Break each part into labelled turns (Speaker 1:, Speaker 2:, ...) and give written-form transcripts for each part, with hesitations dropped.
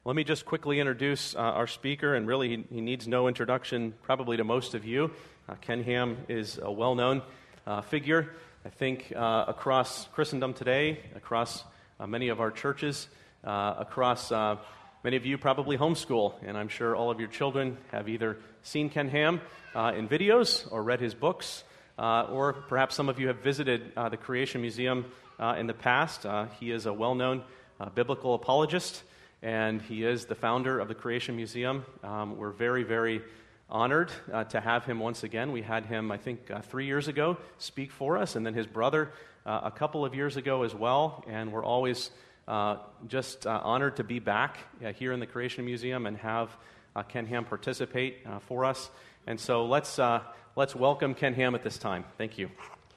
Speaker 1: Let me just quickly introduce our speaker, and really he needs no introduction probably to most of you. Ken Ham is a well-known figure, I think, across Christendom today, across many of our churches, across many of you probably homeschool, and I'm sure all of your children have either seen Ken Ham in videos or read his books, or perhaps some of you have visited the Creation Museum in the past. He is a well-known biblical apologist, and he is the founder of the Creation Museum. We're very, very honored to have him once again. We had him, I think, 3 years ago speak for us, and then his brother a couple of years ago as well, and we're always just honored to be back here in the Creation Museum and have Ken Ham participate for us. And so let's welcome Ken Ham at this time. Thank you.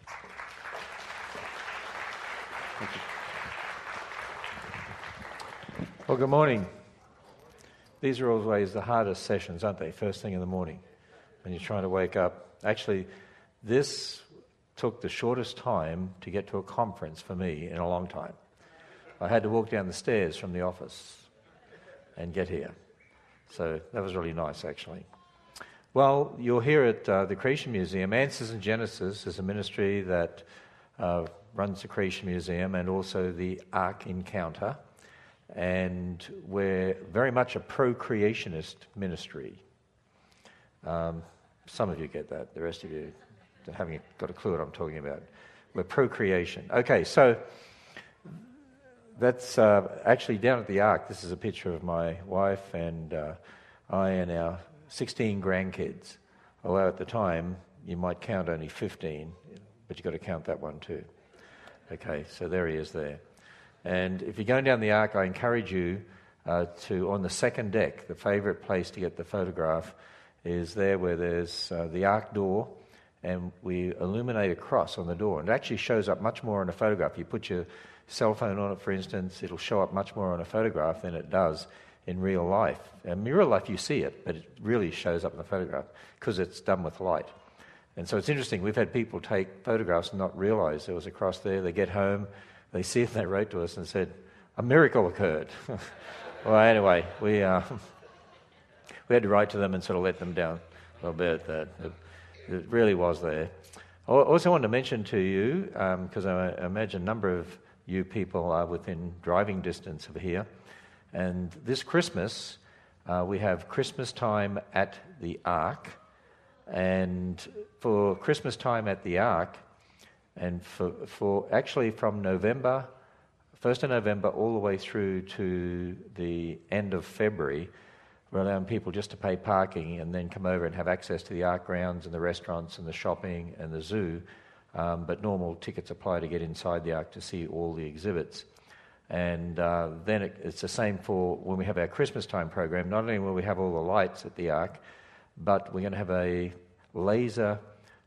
Speaker 1: Thank you.
Speaker 2: Well, good morning. These are always the hardest sessions, aren't they? First thing in the morning when you're trying to wake up. Actually, this took the shortest time to get to a conference for me in a long time. I had to walk down the stairs from the office and get here. So that was really nice, actually. Well, you're here at the Creation Museum. Answers in Genesis is a ministry that runs the Creation Museum and also the Ark Encounter. And we're very much a pro-creationist ministry. Some of you get that. The rest of you haven't got a clue what I'm talking about. We're pro-creation. Okay, so that's actually down at the Ark. This is a picture of my wife and I and our 16 grandkids. Although at the time, you might count only 15, but you've got to count that one too. Okay, so there he is there. And if you're going down the Ark, I encourage you to, on the second deck, the favourite place to get the photograph is there where there's the Ark door, and we illuminate a cross on the door. And it actually shows up much more on a photograph. You put your cell phone on it, for instance, it'll show up much more on a photograph than it does in real life. In real life, you see it, but it really shows up in the photograph because it's done with light. And so it's interesting. We've had people take photographs and not realise there was a cross there. They get home, they see it, and they wrote to us and said, a miracle occurred. Well, anyway, we had to write to them and sort of let them down a little bit. That it really was there. I also want to mention to you, because I imagine a number of you people are within driving distance of here, and this Christmas, we have Christmas time at the Ark, and for Christmas time at the Ark, and for actually from November, 1st of November all the way through to the end of February, we're allowing people just to pay parking and then come over and have access to the Ark grounds and the restaurants and the shopping and the zoo. But normal tickets apply to get inside the Ark to see all the exhibits. And then it's the same for when we have our Christmas time program. Not only will we have all the lights at the Ark, but we're going to have a laser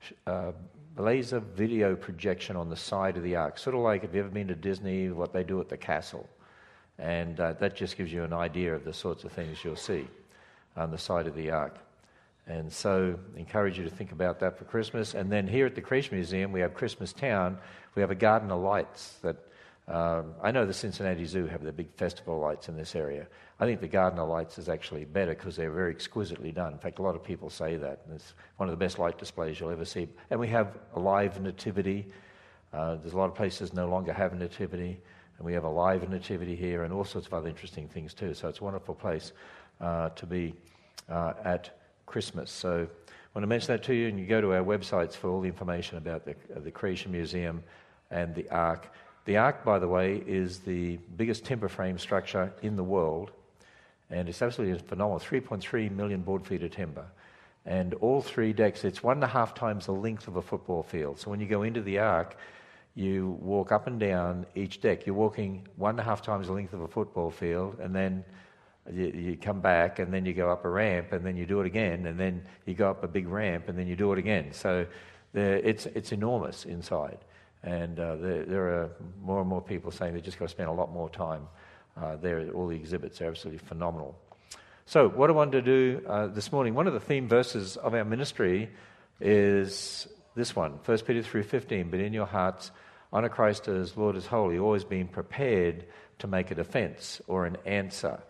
Speaker 2: video projection on the side of the Ark, sort of like if you've ever been to Disney, what they do at the castle. And that just gives you an idea of the sorts of things you'll see on the side of the Ark. And so I encourage you to think about that for Christmas. And then here at the Creation Museum, we have Christmas Town. We have a garden of lights that I know the Cincinnati Zoo have their big festival lights in this area. I think the Garden of Lights is actually better because they're very exquisitely done. In fact, a lot of people say that. And it's one of the best light displays you'll ever see. And we have a live nativity. There's a lot of places no longer have a nativity. And we have a live nativity here and all sorts of other interesting things too. So it's a wonderful place to be at Christmas. So I want to mention that to you, and you go to our websites for all the information about the Creation Museum and the Ark. The Ark, by the way, is the biggest timber frame structure in the world, and it's absolutely phenomenal, 3.3 million board feet of timber. And all three decks, it's 1.5 times the length of a football field. So when you go into the Ark, you walk up and down each deck. You're walking 1.5 times the length of a football field, and then you come back, and then you go up a ramp, and then you do it again, and then you go up a big ramp, and then you do it again. So it's enormous inside. And there are more and more people saying they just got to spend a lot more time there. All the exhibits are absolutely phenomenal. So what I wanted to do this morning, one of the theme verses of our ministry is this one, 1 Peter 3:15, but in your hearts honour Christ as Lord as holy, always being prepared to make a defence or an answer.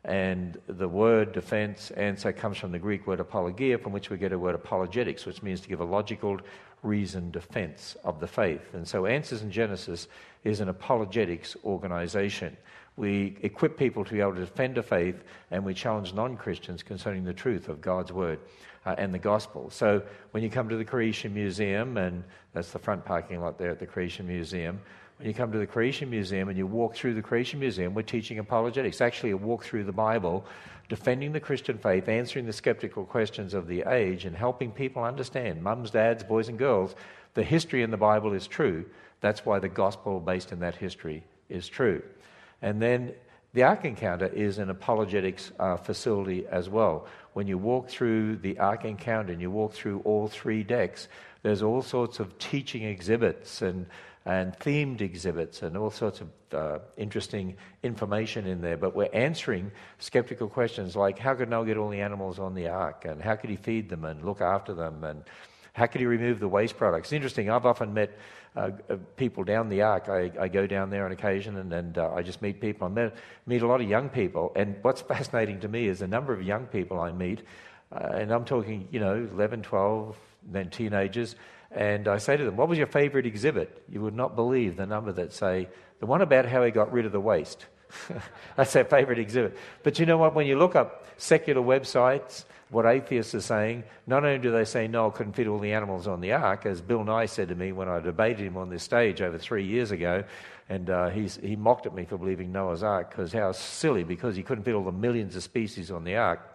Speaker 2: And the word defense, answer, comes from the Greek word apologia, from which we get a word apologetics, which means to give a logical, reasoned defense of the faith. And so Answers in Genesis is an apologetics organization. We equip people to be able to defend the faith, and we challenge non-Christians concerning the truth of God's word and the gospel. So when you come to the Creation Museum, and that's the front parking lot there at the Creation Museum, when you come to the Creation Museum and you walk through the Creation Museum, we're teaching apologetics, actually a walk through the Bible, defending the Christian faith, answering the skeptical questions of the age, and helping people understand, mums, dads, boys and girls, the history in the Bible is true. That's why the gospel based in that history is true. And then the Ark Encounter is an apologetics facility as well. When you walk through the Ark Encounter and you walk through all 3 decks, there's all sorts of teaching exhibits and themed exhibits and all sorts of interesting information in there. But we're answering skeptical questions like, how could Noah get all the animals on the ark? And how could he feed them and look after them? And how could he remove the waste products? It's interesting, I've often met people down the ark. I go down there on occasion and I just meet people. I meet a lot of young people. And what's fascinating to me is the number of young people I meet. And I'm talking, 11, 12, then teenagers. And I say to them, what was your favorite exhibit? You would not believe the number that say, the one about how he got rid of the waste. That's their favorite exhibit. But you know what? When you look up secular websites, what atheists are saying, not only do they say Noah couldn't fit all the animals on the ark, as Bill Nye said to me when I debated him on this stage over 3 years ago, and he mocked at me for believing Noah's ark, because how silly, because he couldn't fit all the millions of species on the ark.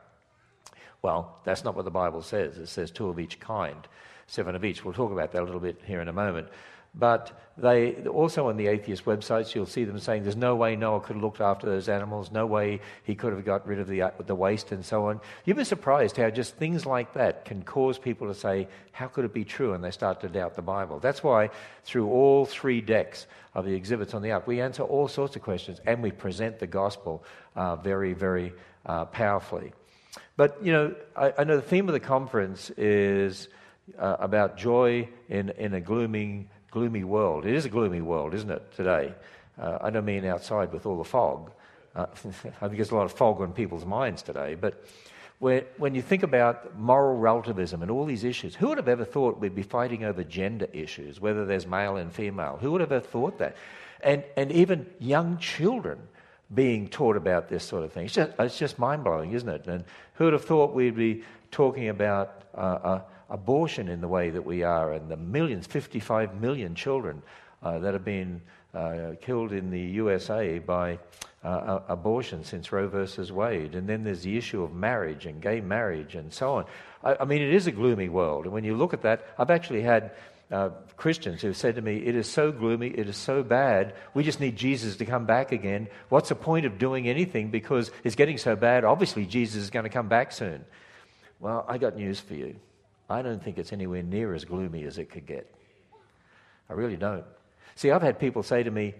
Speaker 2: Well, that's not what the Bible says. It says 2 of each kind. 7 of each. We'll talk about that a little bit here in a moment. But they also on the atheist websites, you'll see them saying there's no way Noah could have looked after those animals, no way he could have got rid of the waste and so on. You'd be surprised how just things like that can cause people to say, how could it be true? And they start to doubt the Bible. That's why through all 3 decks of the exhibits on the ark, we answer all sorts of questions and we present the gospel very, very powerfully. But, I know the theme of the conference is about joy in a gloomy world. It is a gloomy world, isn't it, today? I don't mean outside with all the fog. I think there's a lot of fog on people's minds today. But when you think about moral relativism and all these issues, who would have ever thought we'd be fighting over gender issues, whether there's male and female? Who would have ever thought that? And even young children being taught about this sort of thing. It's just mind-blowing, isn't it? And who would have thought we'd be talking about abortion in the way that we are, and the millions, 55 million children that have been killed in the USA by abortion since Roe versus Wade. And then there's the issue of marriage and gay marriage and so on. I mean, it is a gloomy world. And when you look at that, I've actually had Christians who have said to me, it is so gloomy, it is so bad, we just need Jesus to come back again. What's the point of doing anything, because it's getting so bad, obviously Jesus is going to come back soon. Well, I got news for you. I don't think it's anywhere near as gloomy as it could get. I really don't. See, I've had people say to me,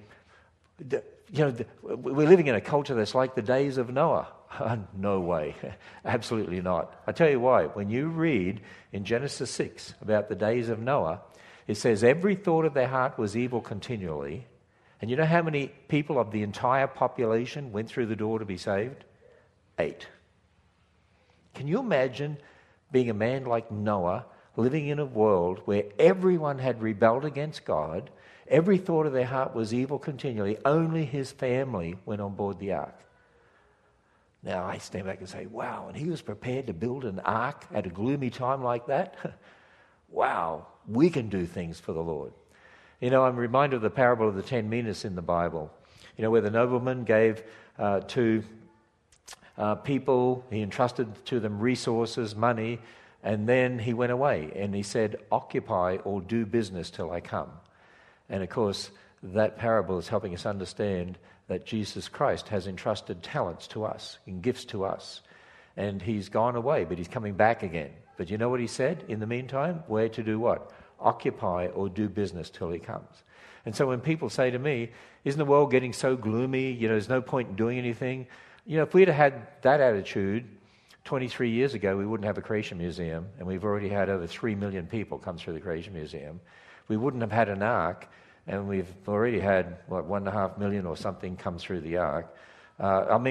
Speaker 2: we're living in a culture that's like the days of Noah. No way. Absolutely not. I tell you why. When you read in Genesis 6 about the days of Noah, it says every thought of their heart was evil continually. And you know how many people of the entire population went through the door to be saved? 8. Can you imagine being a man like Noah, living in a world where everyone had rebelled against God, every thought of their heart was evil continually, only his family went on board the ark? Now I stand back and say, wow, and he was prepared to build an ark at a gloomy time like that? Wow, we can do things for the Lord. I'm reminded of the parable of the 10 minas in the Bible, where the nobleman gave to people, he entrusted to them resources, money, and then he went away and he said, occupy or do business till I come. And of course, that parable is helping us understand that Jesus Christ has entrusted talents to us and gifts to us. And he's gone away, but he's coming back again. But you know what he said in the meantime? We're to do what? Occupy or do business till he comes. And so when people say to me, isn't the world getting so gloomy? There's no point in doing anything. If we'd have had that attitude 23 years ago, we wouldn't have a Creation Museum, and we've already had over 3 million people come through the Creation Museum. We wouldn't have had an ark, and we've already had, 1.5 million or something come through the ark.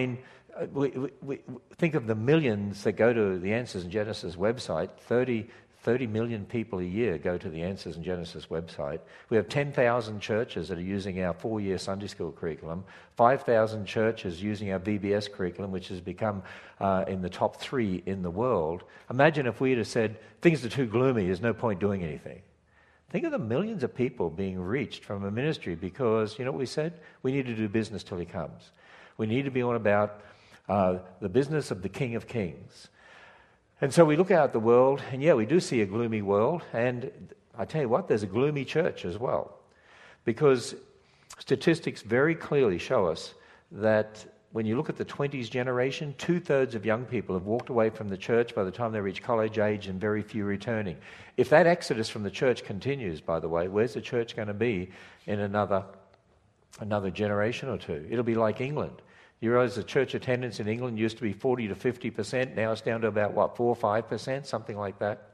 Speaker 2: We think of the millions that go to the Answers in Genesis website. 30 million people a year go to the Answers in Genesis website. We have 10,000 churches that are using our 4-year Sunday school curriculum, 5,000 churches using our VBS curriculum, which has become in the top 3 in the world. Imagine if we had said, things are too gloomy, there's no point doing anything. Think of the millions of people being reached from a ministry because, you know what we said? We need to do business till he comes. We need to be on about the business of the King of Kings. And so we look out at the world, and yeah, we do see a gloomy world, and I tell you what, there's a gloomy church as well. Because statistics very clearly show us that when you look at the 20s generation, 2/3 of young people have walked away from the church by the time they reach college age, and very few returning. If that exodus from the church continues, by the way, where's the church going to be in another generation or two? It'll be like England. You realize the church attendance in England used to be 40 to 50%. Now it's down to about, 4 or 5%, something like that.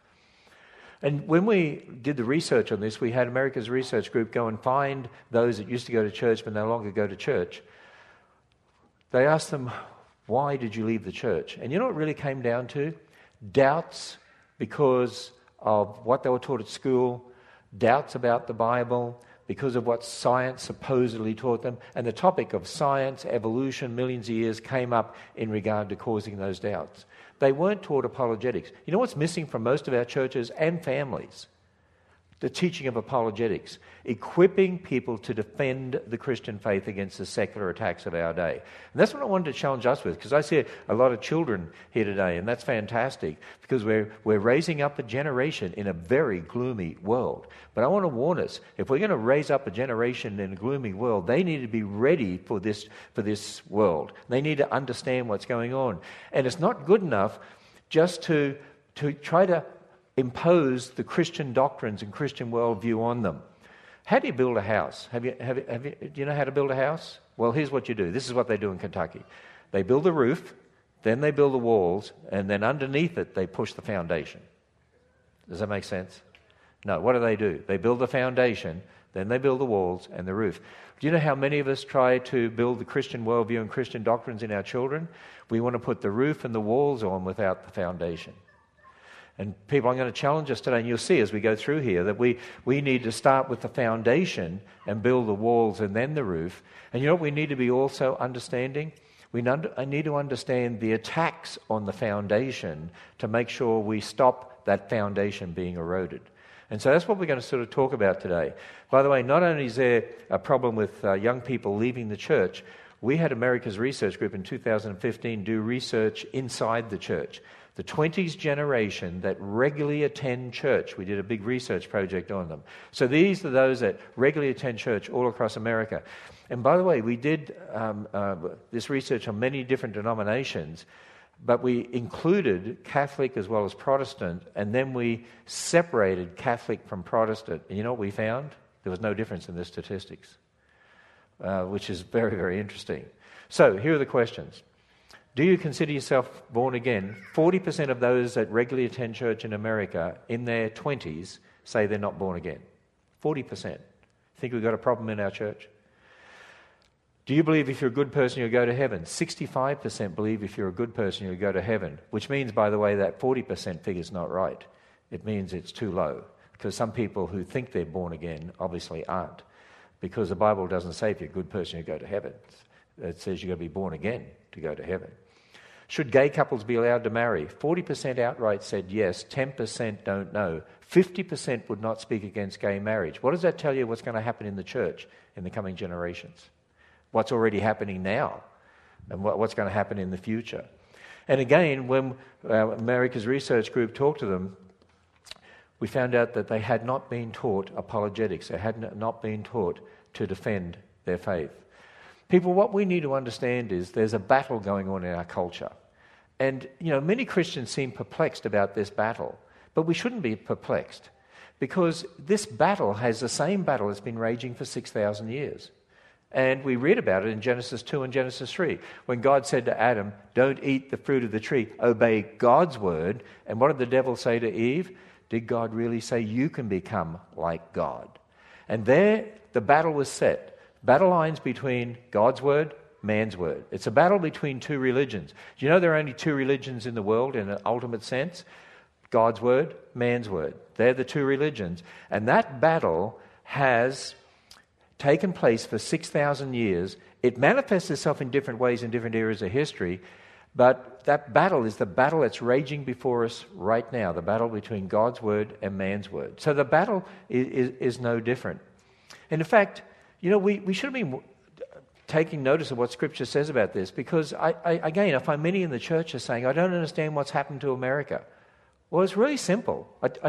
Speaker 2: And when we did the research on this, we had America's Research Group go and find those that used to go to church but no longer go to church. They asked them, why did you leave the church? And you know what it really came down to? Doubts because of what they were taught at school, doubts about the Bible, because of what science supposedly taught them. And the topic of science, evolution, millions of years came up in regard to causing those doubts. They weren't taught apologetics. You know what's missing from most of our churches and families? The teaching of apologetics, equipping people to defend the Christian faith against the secular attacks of our day. And that's what I wanted to challenge us with, because I see a lot of children here today, and that's fantastic, because we're raising up a generation in a very gloomy world. But I want to warn us, if we're going to raise up a generation in a gloomy world, they need to be ready for this world. They need to understand what's going on. And it's not good enough just to try to impose the Christian doctrines and Christian worldview on them. How do you build a house? Do you know how to build a house? Well, here's what you do. This is what they do in Kentucky. They build the roof, then they build the walls, and then underneath it they push the foundation. Does that make sense? No, what do? They build the foundation, then they build the walls and the roof. Do you know how many of us try to build the Christian worldview and Christian doctrines in our children? We want to put the roof and the walls on without the foundation. And people, I'm going to challenge us today, and you'll see as we go through here, that we need to start with the foundation and build the walls and then the roof. And you know what we need to be also understanding? I need to understand the attacks on the foundation to make sure we stop that foundation being eroded. And so that's what we're going to sort of talk about today. By the way, not only is there a problem with young people leaving the church, we had America's Research Group in 2015 do research inside the church. The 20s generation that regularly attend church, we did a big research project on them. So these are those that regularly attend church all across America. And by the way, we did this research on many different denominations, but we included Catholic as well as Protestant, and then we separated Catholic from Protestant. And you know what we found? There was no difference in the statistics, which is very, very interesting. So here are the questions. Do you consider yourself born again? 40% of those that regularly attend church in America in their 20s say they're not born again. 40%. Think we've got a problem in our church? Do you believe if you're a good person you'll go to heaven? 65% believe if you're a good person you'll go to heaven, which means, by the way, that 40% figure's not right. It means it's too low, because some people who think they're born again obviously aren't, because the Bible doesn't say if you're a good person you go to heaven. It says you've got to be born again to go to heaven. Should gay couples be allowed to marry? 40% outright said yes, 10% don't know. 50% would not speak against gay marriage. What does that tell you what's going to happen in the church in the coming generations? What's already happening now and what's going to happen in the future? And again, when America's Research Group talked to them, we found out that they had not been taught apologetics. They had not been taught to defend their faith. People, what we need to understand is there's a battle going on in our culture. And, many Christians seem perplexed about this battle. But we shouldn't be perplexed, because this battle has the same battle that's been raging for 6,000 years. And we read about it in Genesis 2 and Genesis 3, when God said to Adam, don't eat the fruit of the tree, obey God's word. And what did the devil say to Eve? Did God really say you can become like God? And there, the battle was set. Battle lines between God's word man's word. It's a battle between two religions. Do you know there are only two religions in the world in an ultimate sense? God's word, man's word. They're the two religions. And that battle has taken place for 6,000 years. It manifests itself in different ways in different eras of history, but that battle is the battle that's raging before us right now, the battle between God's word and man's word. So the battle is no different. And in fact, you know, we should have been taking notice of what Scripture says about this, because I find many in the church are saying, I don't understand what's happened to America. Well, it's really simple.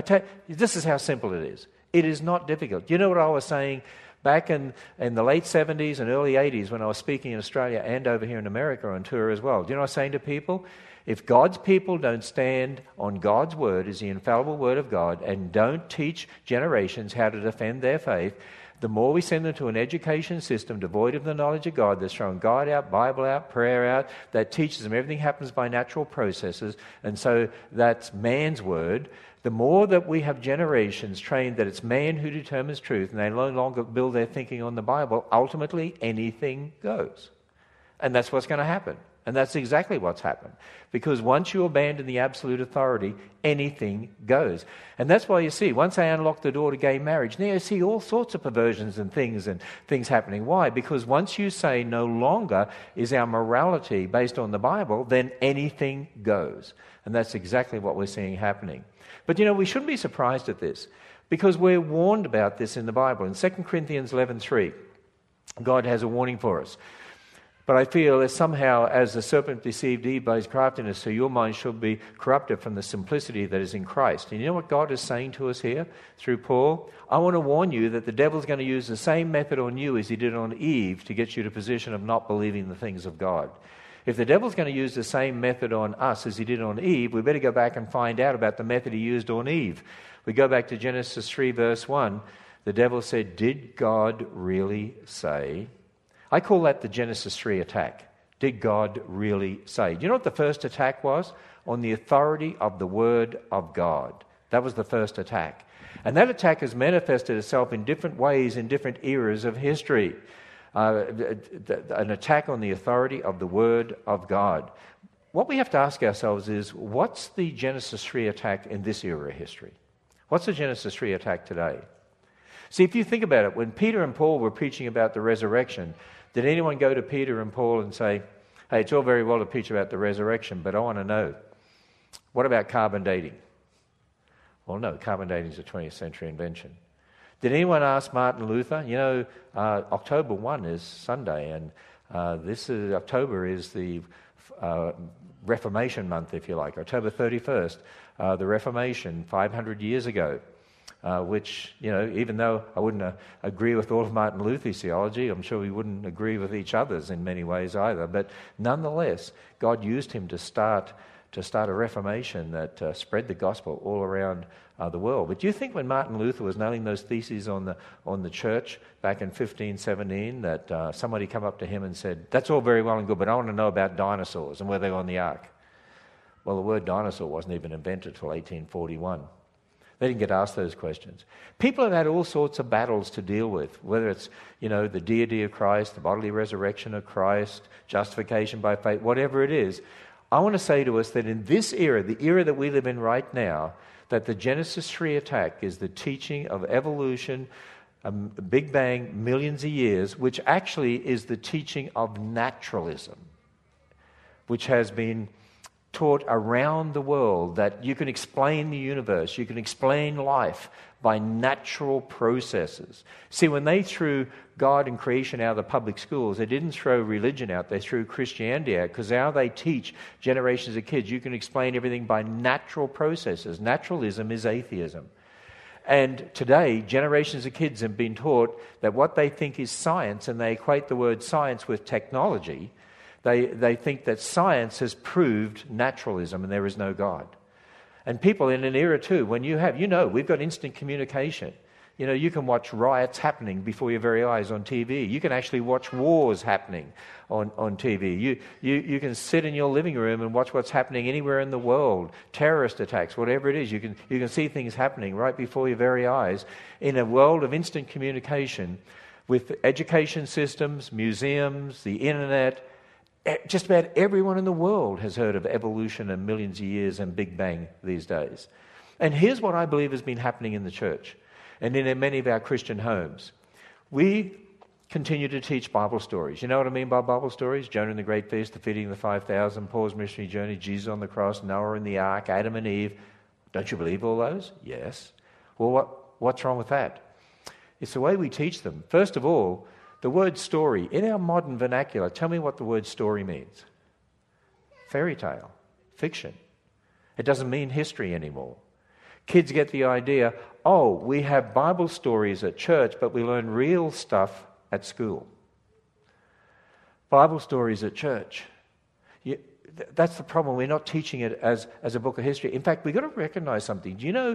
Speaker 2: This is how simple it is. It is not difficult. You know what I was saying back in the late 70s and early 80s when I was speaking in Australia and over here in America on tour as well? Do you know what I was saying to people? If God's people don't stand on God's word as the infallible word of God and don't teach generations how to defend their faith, the more we send them to an education system devoid of the knowledge of God, that's throwing God out, Bible out, prayer out, that teaches them everything happens by natural processes, and so that's man's word. The more that we have generations trained that it's man who determines truth and they no longer build their thinking on the Bible, ultimately anything goes. And that's what's going to happen. And that's exactly what's happened. Because once you abandon the absolute authority, anything goes. And that's why you see, once they unlock the door to gay marriage, now you see all sorts of perversions and things happening. Why? Because once you say no longer is our morality based on the Bible, then anything goes. And that's exactly what we're seeing happening. But you know, we shouldn't be surprised at this, because we're warned about this in the Bible. In 2 Corinthians 11:3, God has a warning for us. But I feel that somehow, as the serpent deceived Eve by his craftiness, so your mind should be corrupted from the simplicity that is in Christ. And you know what God is saying to us here through Paul? I want to warn you that the devil's going to use the same method on you as he did on Eve to get you to a position of not believing the things of God. If the devil's going to use the same method on us as he did on Eve, we better go back and find out about the method he used on Eve. We go back to Genesis 3 verse 1. The devil said, "Did God really say?" I call that the Genesis 3 attack. Did God really say? Do you know what the first attack was? On the authority of the Word of God. That was the first attack. And that attack has manifested itself in different ways in different eras of history. An attack on the authority of the Word of God. What we have to ask ourselves is, what's the Genesis 3 attack in this era of history? What's the Genesis 3 attack today? See, if you think about it, when Peter and Paul were preaching about the resurrection, did anyone go to Peter and Paul and say, hey, it's all very well to preach about the resurrection, but I want to know, what about carbon dating? Well, no, carbon dating is a 20th century invention. Did anyone ask Martin Luther? You know, October 1 is Sunday, and October is the Reformation month, if you like. October 31st, the Reformation, 500 years ago. Which, you know, even though I wouldn't agree with all of Martin Luther's theology, I'm sure we wouldn't agree with each other's in many ways either. But nonetheless, God used him to start a reformation that spread the gospel all around the world. But do you think when Martin Luther was nailing those theses on the church back in 1517 that somebody come up to him and said, that's all very well and good, but I want to know about dinosaurs and where they were on the ark? Well, the word dinosaur wasn't even invented until 1841. They didn't get asked those questions. People have had all sorts of battles to deal with, whether it's, you know, the deity of Christ, the bodily resurrection of Christ, justification by faith, whatever it is. I want to say to us that in this era, the era that we live in right now, that the Genesis 3 attack is the teaching of evolution, Big Bang, millions of years, which actually is the teaching of naturalism, which has been taught around the world, that you can explain the universe, you can explain life by natural processes. See, when they threw God and creation out of the public schools, they didn't throw religion out, they threw Christianity out, because now they teach generations of kids, you can explain everything by natural processes. Naturalism is atheism. And today, generations of kids have been taught that what they think is science, and they equate the word science with technology. They think that science has proved naturalism and there is no God. And people in an era too, when we've got instant communication. You know, you can watch riots happening before your very eyes on TV. You can actually watch wars happening on TV. You can sit in your living room and watch what's happening anywhere in the world. Terrorist attacks, whatever it is. You can see things happening right before your very eyes in a world of instant communication with education systems, museums, the internet, Just about everyone in the world has heard of evolution and millions of years and Big Bang these days. And here's what I believe has been happening in the church and in many of our Christian homes. We continue to teach Bible stories. You know what I mean by Bible stories? Jonah and the Great Fish, the feeding of the 5,000, Paul's missionary journey, Jesus on the cross, Noah in the ark, Adam and Eve. Don't you believe all those? Yes. Well, what's wrong with that? It's the way we teach them. First of all, the word story, in our modern vernacular, tell me what the word story means. Fairy tale, fiction. It doesn't mean history anymore. Kids get the idea, oh, we have Bible stories at church, but we learn real stuff at school. Bible stories at church. That's the problem. We're not teaching it as a book of history. In fact, we've got to recognize something. Do you know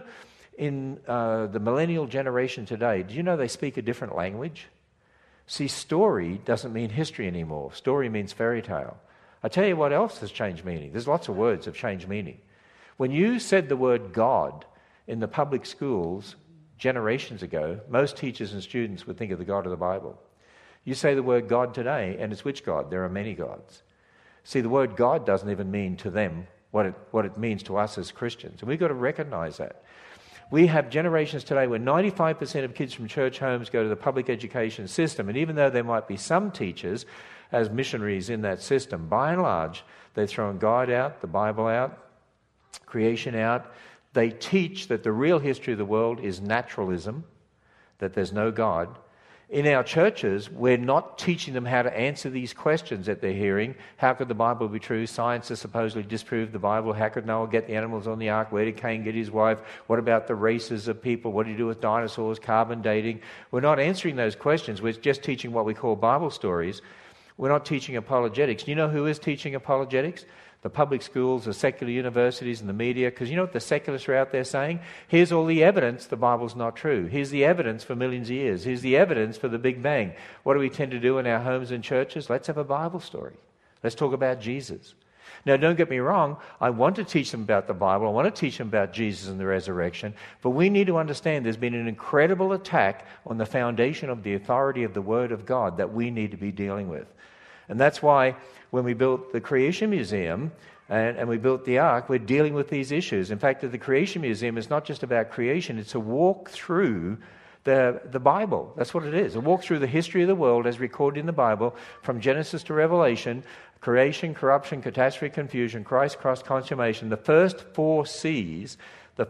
Speaker 2: in the millennial generation today, do you know they speak a different language? See, story doesn't mean history anymore. Story means fairy tale. I tell you what else has changed meaning. There's lots of words that have changed meaning. When you said the word God in the public schools generations ago, most teachers and students would think of the God of the Bible. You say the word God today, and it's which God? There are many gods. See, the word God doesn't even mean to them what it means to us as Christians. And we've got to recognize that. We have generations today where 95% of kids from church homes go to the public education system. And even though there might be some teachers as missionaries in that system, by and large, they're throwing God out, the Bible out, creation out. They teach that the real history of the world is naturalism, that there's no God. In our churches, we're not teaching them how to answer these questions that they're hearing. How could the Bible be true? Science has supposedly disproved the Bible. How could Noah get the animals on the ark? Where did Cain get his wife? What about the races of people? What do you do with dinosaurs? Carbon dating? We're not answering those questions. We're just teaching what we call Bible stories. We're not teaching apologetics. You know who is teaching apologetics? The public schools, the secular universities and the media, because you know what the secularists are out there saying? Here's all the evidence the Bible's not true. Here's the evidence for millions of years. Here's the evidence for the Big Bang. What do we tend to do in our homes and churches? Let's have a Bible story. Let's talk about Jesus. Now, don't get me wrong. I want to teach them about the Bible. I want to teach them about Jesus and the resurrection. But we need to understand there's been an incredible attack on the foundation of the authority of the Word of God that we need to be dealing with. And that's why when we built the Creation Museum and we built the Ark, we're dealing with these issues. In fact, the Creation Museum is not just about creation, it's a walk through the Bible. That's what it is, a walk through the history of the world as recorded in the Bible from Genesis to Revelation, creation, corruption, catastrophe, confusion, Christ, cross, consummation. The first four C's are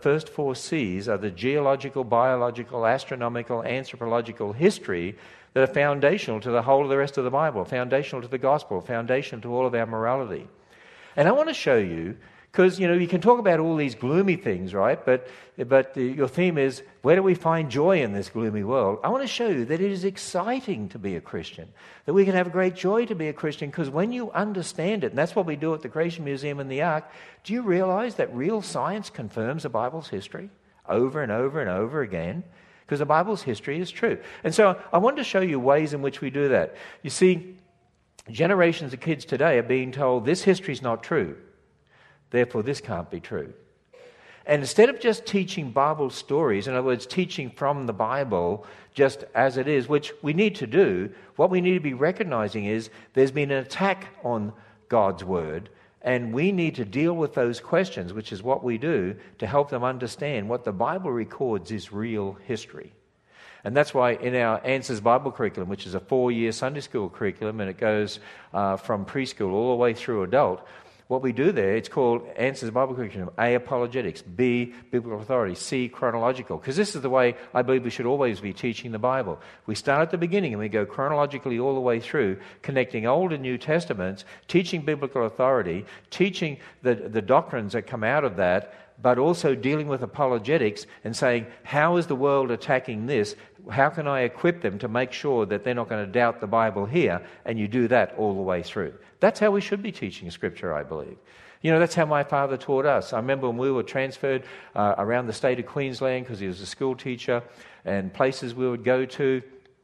Speaker 2: the geological, biological, astronomical, anthropological history that are foundational to the whole of the rest of the Bible, foundational to the gospel, foundational to all of our morality. And I want to show you, because, you know, you can talk about all these gloomy things, right? But your theme is, where do we find joy in this gloomy world? I want to show you that it is exciting to be a Christian, that we can have great joy to be a Christian, because when you understand it, and that's what we do at the Creation Museum and the Ark, do you realize that real science confirms the Bible's history over and over and over again? Because the Bible's history is true. And so I want to show you ways in which we do that. You see, generations of kids today are being told this history is not true, therefore this can't be true. And instead of just teaching Bible stories, in other words, teaching from the Bible just as it is, which we need to do, what we need to be recognizing is there's been an attack on God's Word, and we need to deal with those questions, which is what we do, to help them understand what the Bible records is real history. And that's why in our Answers Bible curriculum, which is a 4-year Sunday school curriculum, and it goes from preschool all the way through adult, what we do there, it's called Answers Bible curriculum. A, apologetics. B, biblical authority. C, chronological. Because this is the way I believe we should always be teaching the Bible. We start at the beginning and we go chronologically all the way through, connecting Old and New Testaments, teaching biblical authority, teaching the doctrines that come out of that, but also dealing with apologetics and saying, how is the world attacking this? How can I equip them to make sure that they're not going to doubt the Bible here? And you do that all the way through. That's how we should be teaching Scripture, I believe. You know, that's how my father taught us. I remember when we were transferred around the state of Queensland, because he was a school teacher, and places we would go to,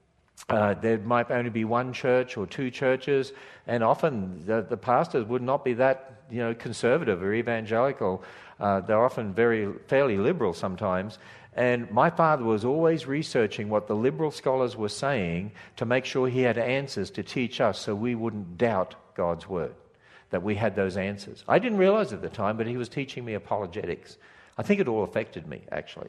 Speaker 2: there might only be one church or two churches, and often the pastors would not be that, you know, conservative or evangelical. They're often fairly liberal sometimes. And my father was always researching what the liberal scholars were saying to make sure he had answers to teach us so we wouldn't doubt God's Word, that we had those answers. I didn't realize at the time, but he was teaching me apologetics. I think it all affected me, actually.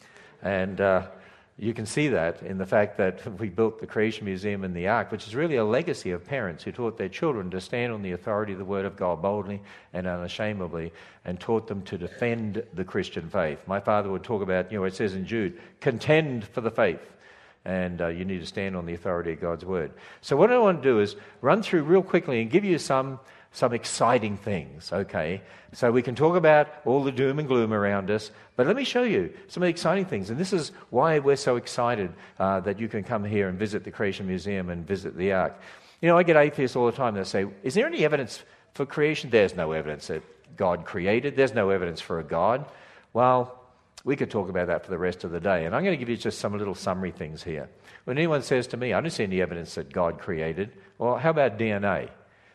Speaker 2: And you can see that in the fact that we built the Creation Museum and the Ark, which is really a legacy of parents who taught their children to stand on the authority of the Word of God boldly and unashamedly, and taught them to defend the Christian faith. My father would talk about, it says in Jude, contend for the faith. And you need to stand on the authority of God's Word. So what I want to do is run through real quickly and give you some exciting things, okay? So we can talk about all the doom and gloom around us, but let me show you some of the exciting things. And this is why we're so excited that you can come here and visit the Creation Museum and visit the Ark. I get atheists all the time that say, is there any evidence for creation? There's no evidence that God created. There's no evidence for a God. Well, we could talk about that for the rest of the day. And I'm going to give you just some little summary things here. When anyone says to me, I don't see any evidence that God created, well, how about DNA?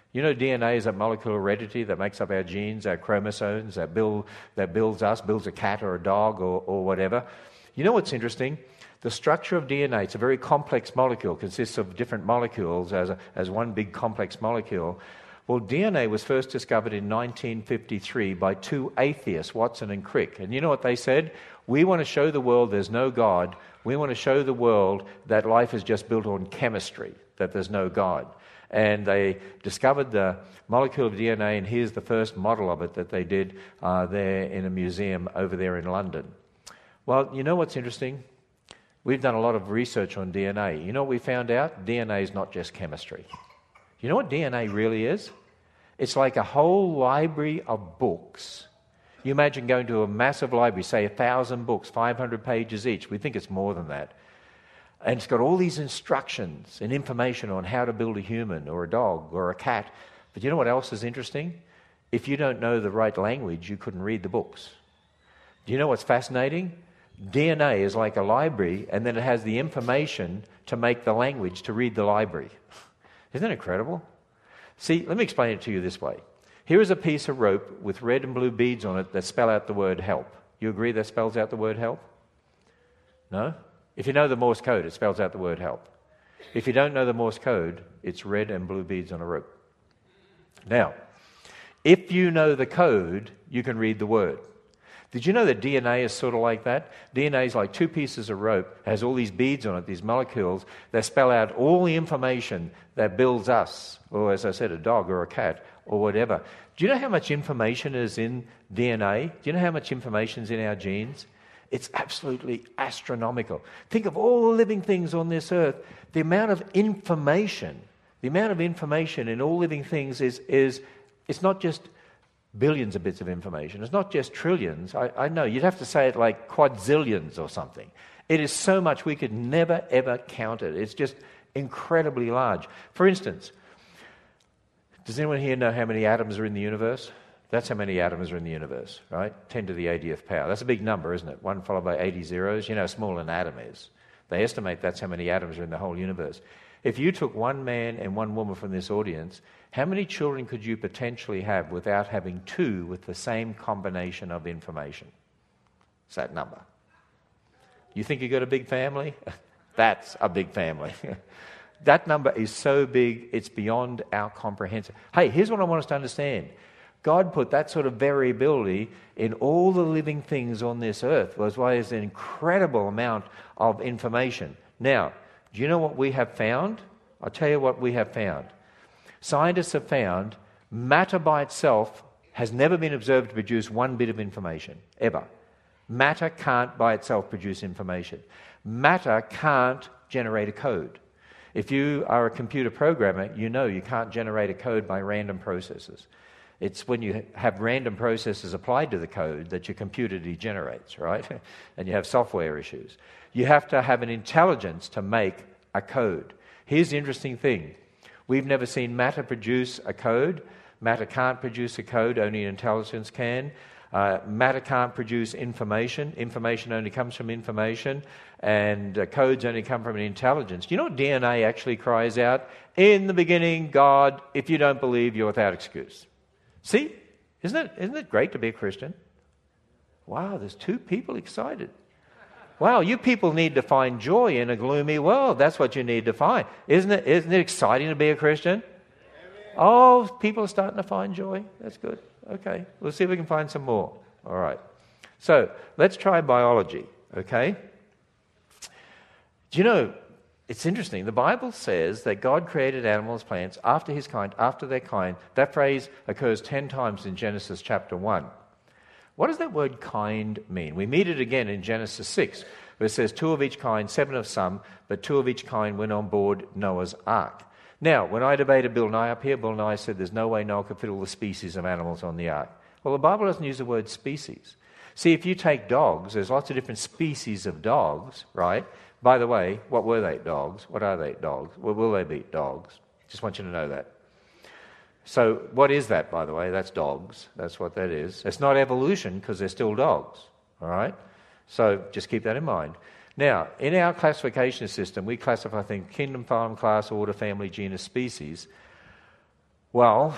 Speaker 2: DNA is that molecular heredity that makes up our genes, our chromosomes, that builds us, builds a cat or a dog or whatever. You know what's interesting? The structure of DNA, it's a very complex molecule, consists of different molecules as one big complex molecule. Well, DNA was first discovered in 1953 by two atheists, Watson and Crick. And you know what they said? We want to show the world there's no God. We want to show the world that life is just built on chemistry, that there's no God. And they discovered the molecule of DNA, and here's the first model of it that they did there in a museum over there in London. Well, you know what's interesting? We've done a lot of research on DNA. You know what we found out? DNA is not just chemistry. You know what DNA really is? It's like a whole library of books. You imagine going to a massive library, say 1,000 books, 500 pages each. We think it's more than that. And it's got all these instructions and information on how to build a human or a dog or a cat. But you know what else is interesting? If you don't know the right language, you couldn't read the books. Do you know what's fascinating? DNA is like a library, and then it has the information to make the language to read the library. Isn't that incredible? See, let me explain it to you this way. Here is a piece of rope with red and blue beads on it that spell out the word help. You agree that spells out the word help? No? If you know the Morse code, it spells out the word help. If you don't know the Morse code, it's red and blue beads on a rope. Now, if you know the code, you can read the word. Did you know that DNA is sort of like that? DNA is like two pieces of rope, has all these beads on it, these molecules, that spell out all the information that builds us, or as I said, a dog or a cat or whatever. Do you know how much information is in DNA? Do you know how much information is in our genes? It's absolutely astronomical. Think of all the living things on this earth. The amount of information in all living things is it's not just billions of bits of information. It's not just trillions. I know, you'd have to say it like quadzillions or something. It is so much we could never, ever count it. It's just incredibly large. For instance, does anyone here know how many atoms are in the universe? That's how many atoms are in the universe, right? 10 to the 80th power. That's a big number, isn't it? 1 followed by 80 zeros. You know how small an atom is. They estimate that's how many atoms are in the whole universe. If you took one man and one woman from this audience, how many children could you potentially have without having two with the same combination of information? It's that number. You think you've got a big family? That's a big family. That number is so big, it's beyond our comprehension. Hey, here's what I want us to understand. God put that sort of variability in all the living things on this earth. That's why there's an incredible amount of information. Now, do you know what we have found? I'll tell you what we have found. Scientists have found matter by itself has never been observed to produce one bit of information, ever. Matter can't by itself produce information. Matter can't generate a code. If you are a computer programmer, you know you can't generate a code by random processes. It's when you have random processes applied to the code that your computer degenerates, right? And you have software issues. You have to have an intelligence to make a code. Here's the interesting thing. We've never seen matter produce a code. Matter can't produce a code, only intelligence can. Matter can't produce information. Information only comes from information. And codes only come from an intelligence. Do you know what DNA actually cries out? In the beginning, God, if you don't believe, you're without excuse. See? Isn't it great to be a Christian? Wow, there's two people excited. Wow, you people need to find joy in a gloomy world. That's what you need to find. Isn't it exciting to be a Christian? Oh, people are starting to find joy. That's good. Okay, we'll see if we can find some more. All right. So let's try biology, okay? Do you know, it's interesting. The Bible says that God created animals, plants, after his kind, after their kind. That phrase occurs 10 times in Genesis chapter 1. What does that word kind mean? We meet it again in Genesis 6, where it says 2 of each kind, 7 of some, but 2 of each kind went on board Noah's ark. Now, when I debated Bill Nye up here, Bill Nye said there's no way Noah could fit all the species of animals on the ark. Well, the Bible doesn't use the word species. See, if you take dogs, there's lots of different species of dogs, right? By the way, what were they, dogs? What are they, dogs? Well, will they be dogs? Just want you to know that. So what is that, by the way? That's dogs. That's what that is. It's not evolution because they're still dogs, all right? So just keep that in mind. Now, in our classification system, we classify things kingdom, phylum, class, order, family, genus, species. Well,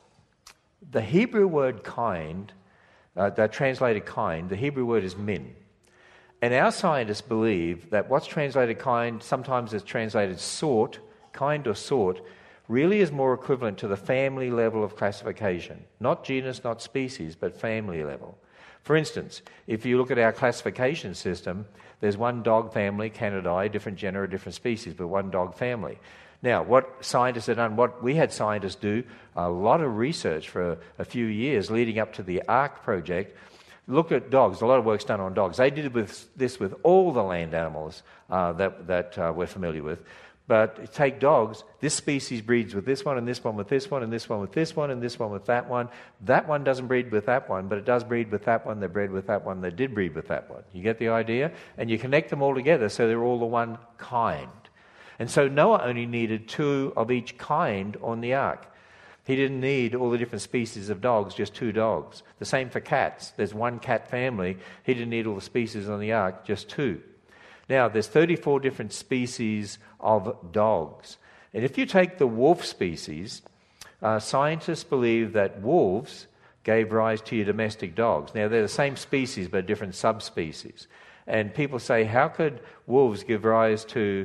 Speaker 2: the Hebrew word kind, that translated kind, the Hebrew word is min. And our scientists believe that what's translated kind, sometimes it's translated sort, kind or sort, really is more equivalent to the family level of classification. Not genus, not species, but family level. For instance, if you look at our classification system, there's one dog family, Canidae, different genera, different species, but one dog family. Now, what scientists have done, what we had scientists do, a lot of research for a few years leading up to the ARK project, look at dogs. A lot of work's done on dogs. They did this with all the land animals that we're familiar with. But take dogs, this species breeds with this one, and this one with this one, and this one with this one, and this one with that one. That one doesn't breed with that one, but it does breed with that one, they bred with that one, they did breed with that one. You get the idea? And you connect them all together so they're all the one kind. And so Noah only needed 2 of each kind on the ark. He didn't need all the different species of dogs, just 2 dogs. The same for cats. There's one cat family. He didn't need all the species on the ark, just 2. Now, there's 34 different species of dogs. And if you take the wolf species, scientists believe that wolves gave rise to your domestic dogs. Now, they're the same species, but different subspecies. And people say, how could wolves give rise to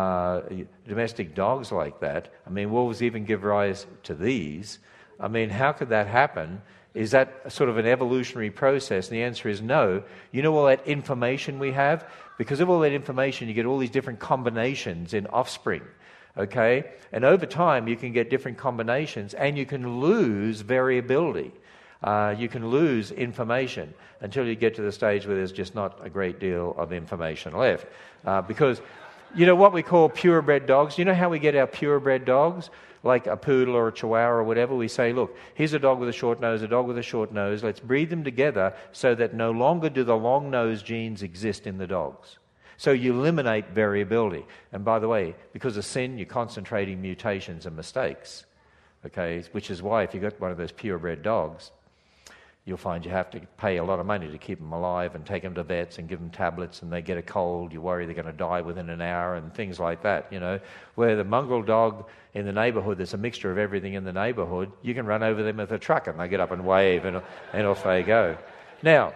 Speaker 2: domestic dogs like that? I mean, wolves even give rise to these. I mean, how could that happen? Is that sort of an evolutionary process? And the answer is no. You know all that information we have? Because of all that information, you get all these different combinations in offspring, okay? And over time, you can get different combinations, and you can lose variability. You can lose information until you get to the stage where there's just not a great deal of information left. Because, you know, what we call purebred dogs, you know how we get our purebred dogs? Like a poodle or a chihuahua or whatever, we say, look, here's a dog with a short nose, a dog with a short nose. Let's breed them together so that no longer do the long nose genes exist in the dogs. So you eliminate variability. And by the way, because of sin, you're concentrating mutations and mistakes. Okay, which is why if you've got one of those purebred dogs, you'll find you have to pay a lot of money to keep them alive and take them to vets and give them tablets, and they get a cold, you worry they're going to die within an hour and things like that, you know. Where the mongrel dog in the neighbourhood, there's a mixture of everything in the neighbourhood, you can run over them with a truck and they get up and wave and off they go. Now,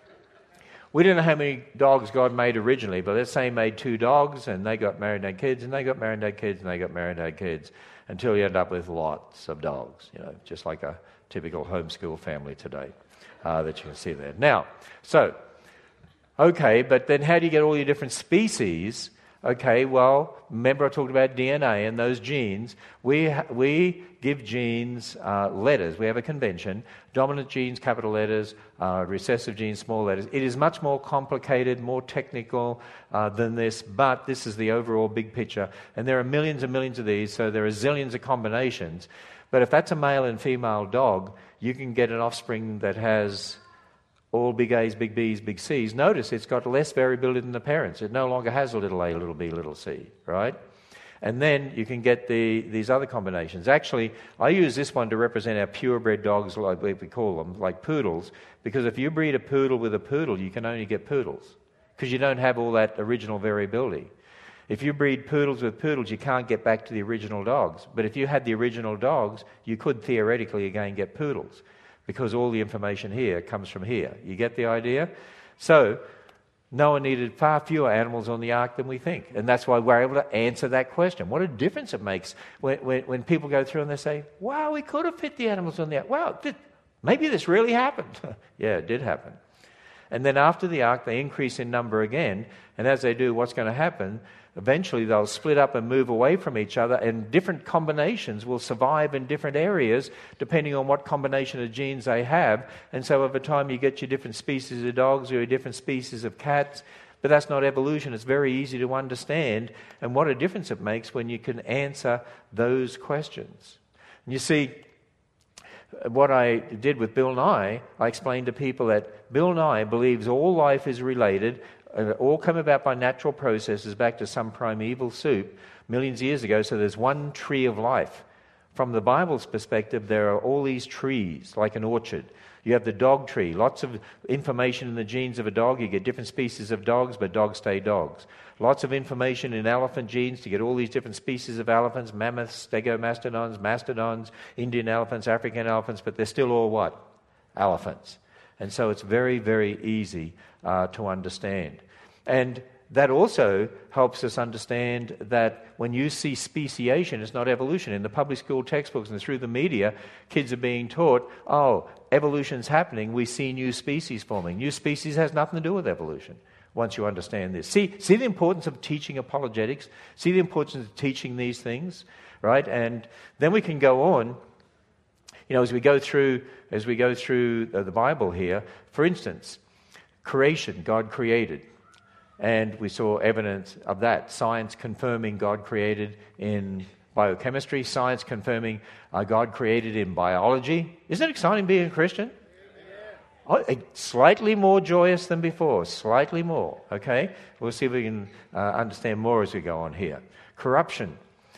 Speaker 2: we don't know how many dogs God made originally, but let's say he made 2 dogs and they got married and had kids, and they got married and had kids, and they got married and had kids, until you end up with lots of dogs, you know, just like a typical homeschool family today that you can see there. Now, so, okay, but then how do you get all your different species? Okay, well, remember I talked about DNA and those genes. We give genes letters. We have a convention. Dominant genes, capital letters. Recessive genes, small letters. It is much more complicated, more technical than this, but this is the overall big picture. And there are millions and millions of these, so there are zillions of combinations. But if that's a male and female dog, you can get an offspring that has all big A's, big B's, big C's. Notice it's got less variability than the parents. It no longer has a little a, little b, little c, right? And then you can get these other combinations. Actually, I use this one to represent our purebred dogs, like we call them, like poodles, because if you breed a poodle with a poodle, you can only get poodles, because you don't have all that original variability. If you breed poodles with poodles, you can't get back to the original dogs. But if you had the original dogs, you could theoretically again get poodles, because all the information here comes from here. You get the idea? So Noah needed far fewer animals on the ark than we think. And that's why we're able to answer that question. What a difference it makes when people go through and they say, wow, we could have fit the animals on the ark. Wow, maybe this really happened. Yeah, it did happen. And then after the ark, they increase in number again. And as they do, what's going to happen? Eventually, they'll split up and move away from each other, and different combinations will survive in different areas depending on what combination of genes they have. And so over time, you get your different species of dogs or your different species of cats. But that's not evolution. It's very easy to understand. And what a difference it makes when you can answer those questions. And you see, what I did with Bill Nye, I explained to people that Bill Nye believes all life is related, all come about by natural processes back to some primeval soup millions of years ago. So there's one tree of life. From the Bible's perspective, there are all these trees, like an orchard. You have the dog tree, lots of information in the genes of a dog. You get different species of dogs, but dogs stay dogs. Lots of information in elephant genes to get all these different species of elephants, mammoths, stegomastodons, mastodons, Indian elephants, African elephants, but they're still all what? Elephants. And so it's very, very easy to understand. And that also helps us understand that when you see speciation, it's not evolution. In the public school textbooks and through the media, kids are being taught, oh, evolution's happening, we see new species forming. New species has nothing to do with evolution once you understand this. See the importance of teaching apologetics, see the importance of teaching these things, right? And then we can go on, as we go through the Bible here. For instance, creation, God created. And we saw evidence of that. Science confirming God created in biochemistry. Science confirming God created in biology. Isn't it exciting being a Christian? Oh, slightly more joyous than before. Slightly more. Okay? We'll see if we can understand more as we go on here. Corruption.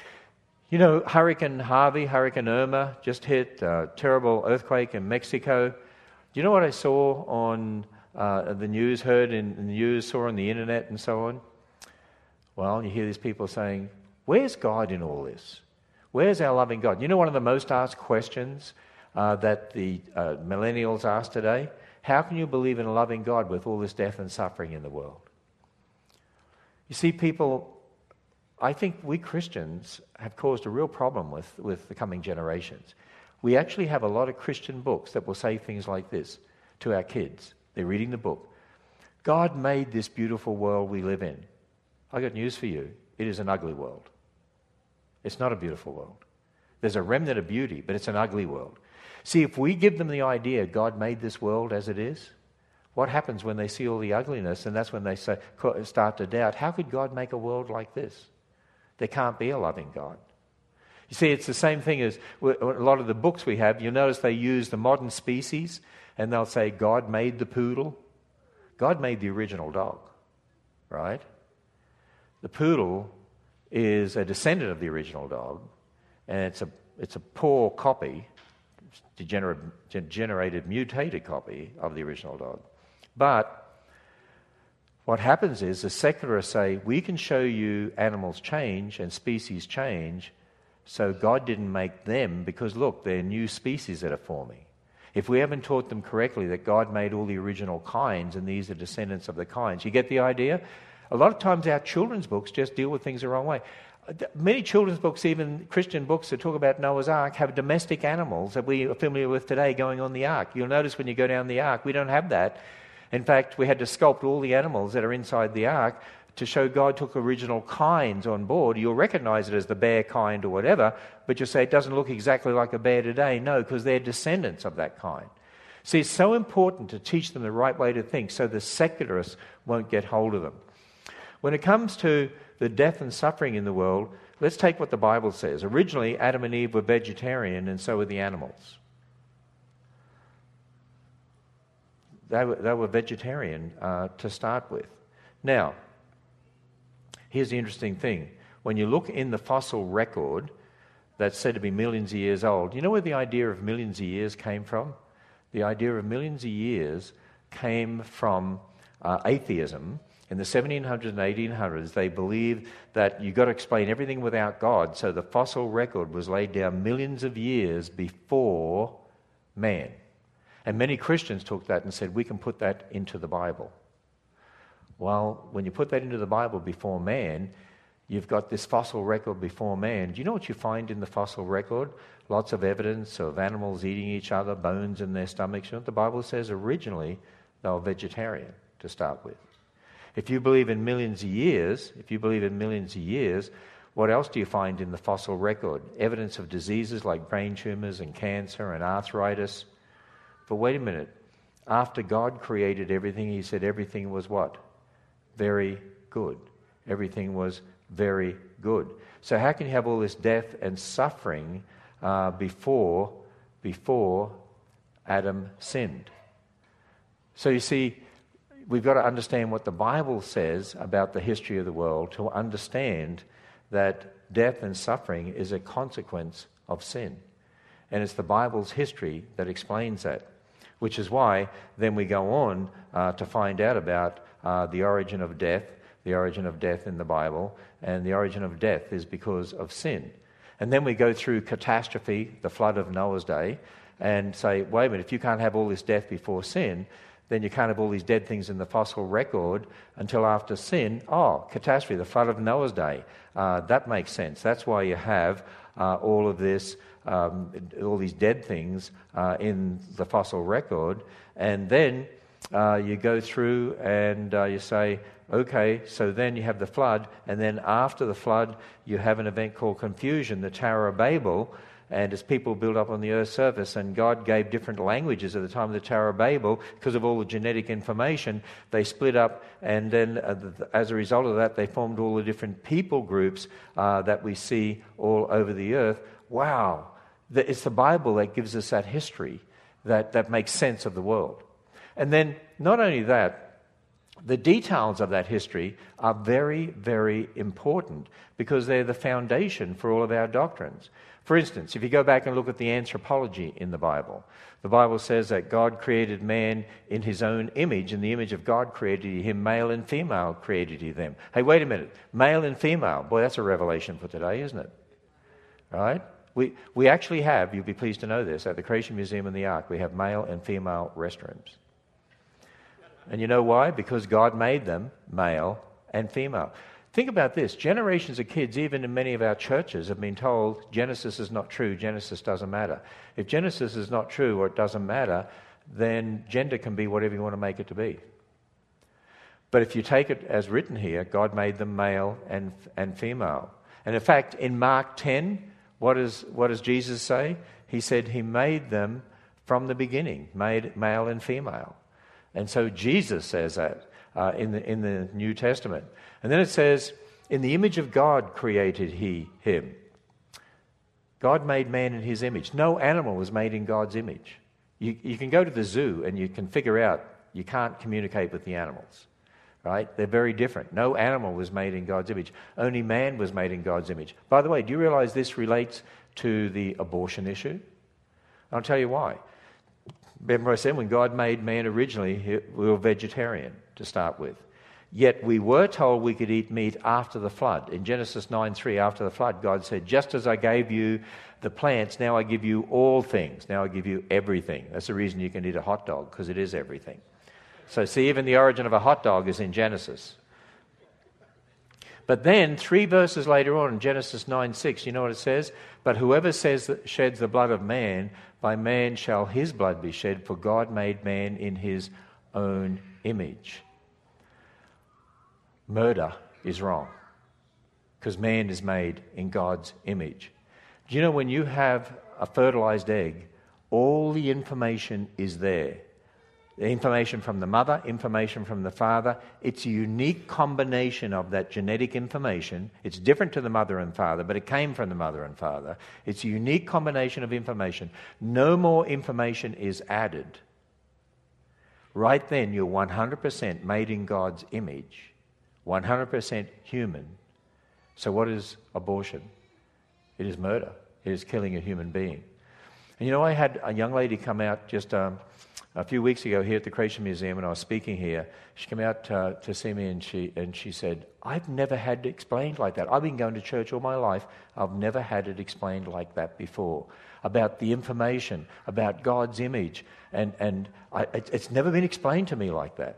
Speaker 2: Hurricane Harvey, Hurricane Irma just hit. Terrible earthquake in Mexico. Do you know what I saw on the news, heard in the news, saw on the internet and so on? Well, you hear these people saying, where's God in all this? Where's our loving God? You know one of the most asked questions that the millennials ask today? How can you believe in a loving God with all this death and suffering in the world? You see, people, I think we Christians have caused a real problem with the coming generations. We actually have a lot of Christian books that will say things like this to our kids. They're reading the book. God made this beautiful world we live in. I got news for you. It is an ugly world. It's not a beautiful world. There's a remnant of beauty, but it's an ugly world. See, if we give them the idea God made this world as it is, what happens when they see all the ugliness? And that's when they start to doubt, how could God make a world like this? There can't be a loving God. You see, it's the same thing as a lot of the books we have. You'll notice they use the modern species, and they'll say, God made the poodle. God made the original dog, right? The poodle is a descendant of the original dog, and it's a poor copy, degenerated, mutated copy of the original dog. But what happens is the secularists say, we can show you animals change and species change, so God didn't make them because, look, they're new species that are forming. If we haven't taught them correctly that God made all the original kinds and these are descendants of the kinds, you get the idea? A lot of times our children's books just deal with things the wrong way. Many children's books, even Christian books that talk about Noah's Ark, have domestic animals that we are familiar with today going on the Ark. You'll notice when you go down the Ark, we don't have that. In fact, we had to sculpt all the animals that are inside the Ark to show God took original kinds on board. You'll recognize it as the bear kind or whatever, but you'll say it doesn't look exactly like a bear today. No, because they're descendants of that kind. See, it's so important to teach them the right way to think so the secularists won't get hold of them. When it comes to the death and suffering in the world, let's take what the Bible says. Originally, Adam and Eve were vegetarian, and so were the animals. They were vegetarian to start with. Now, here's the interesting thing. When you look in the fossil record that's said to be millions of years old, you know where the idea of millions of years came from? The idea of millions of years came from atheism. In the 1700s and 1800s, they believed that you've got to explain everything without God, so the fossil record was laid down millions of years before man. And many Christians took that and said, we can put that into the Bible. Well, when you put that into the Bible before man, you've got this fossil record before man. Do you know what you find in the fossil record? Lots of evidence of animals eating each other, bones in their stomachs. You know what the Bible says? Originally, they were vegetarian to start with. If you believe in millions of years, what else do you find in the fossil record? Evidence of diseases like brain tumors and cancer and arthritis. But wait a minute. After God created everything, he said everything was what? Very good. Everything was very good. So how can you have all this death and suffering before Adam sinned? So you see, we've got to understand what the Bible says about the history of the world to understand that death and suffering is a consequence of sin. And it's the Bible's history that explains that, which is why then we go on to find out about the origin of death in the Bible, and the origin of death is because of sin. And then we go through catastrophe, the flood of Noah's day, and say, wait a minute, if you can't have all this death before sin, then you can't have all these dead things in the fossil record until after sin. Oh, catastrophe, the flood of Noah's day. That makes sense. That's why you have all of this, all these dead things in the fossil record. And then you go through and you say, okay, so then you have the flood, and then after the flood you have an event called confusion, the Tower of Babel. And as people build up on the earth's surface, and God gave different languages at the time of the Tower of Babel, because of all the genetic information, they split up, and then as a result of that, they formed all the different people groups that we see all over the earth. Wow! It's the Bible that gives us that history that makes sense of the world. And then, not only that, the details of that history are very, very important because they're the foundation for all of our doctrines. For instance, if you go back and look at the anthropology in the Bible says that God created man in his own image. In the image of God created he him, male and female created he them. Hey, wait a minute. Male and female. Boy, that's a revelation for today, isn't it? Right? We actually have, you'll be pleased to know this, at the Creation Museum and the Ark, we have male and female restrooms. And you know why? Because God made them male and female. Think about this. Generations of kids, even in many of our churches, have been told Genesis is not true, Genesis doesn't matter. If Genesis is not true or it doesn't matter, then gender can be whatever you want to make it to be. But if you take it as written here, God made them male and female. And in fact, in Mark 10, what does Jesus say? He said he made them from the beginning, made male and female. And so Jesus says that in the New Testament. And then it says, in the image of God created he him. God made man in his image. No animal was made in God's image. You can go to the zoo and you can figure out you can't communicate with the animals. Right? They're very different. No animal was made in God's image. Only man was made in God's image. By the way, do you realize this relates to the abortion issue? I'll tell you why. Remember I said when God made man originally, we were vegetarian to start with. Yet we were told we could eat meat after the flood. In Genesis 9:3, after the flood, God said, just as I gave you the plants, now I give you all things. Now I give you everything. That's the reason you can eat a hot dog, because it is everything. So see, even the origin of a hot dog is in Genesis. But then, 3 verses later on, in Genesis 9:6, you know what it says? But whoever sheds the blood of man, by man shall his blood be shed, for God made man in his own image. Murder is wrong, because man is made in God's image. Do you know when you have a fertilized egg, all the information is there? The information from the mother, information from the father. It's a unique combination of that genetic information. It's different to the mother and father, but it came from the mother and father. It's a unique combination of information. No more information is added. Right then, you're 100% made in God's image, 100% human. So what is abortion? It is murder. It is killing a human being. And you know, I had a young lady come out just a few weeks ago here at the Creation Museum, and I was speaking here. She came out to see me, and she said, I've never had it explained like that. I've been going to church all my life. I've never had it explained like that before, about the information, about God's image. And it's never been explained to me like that.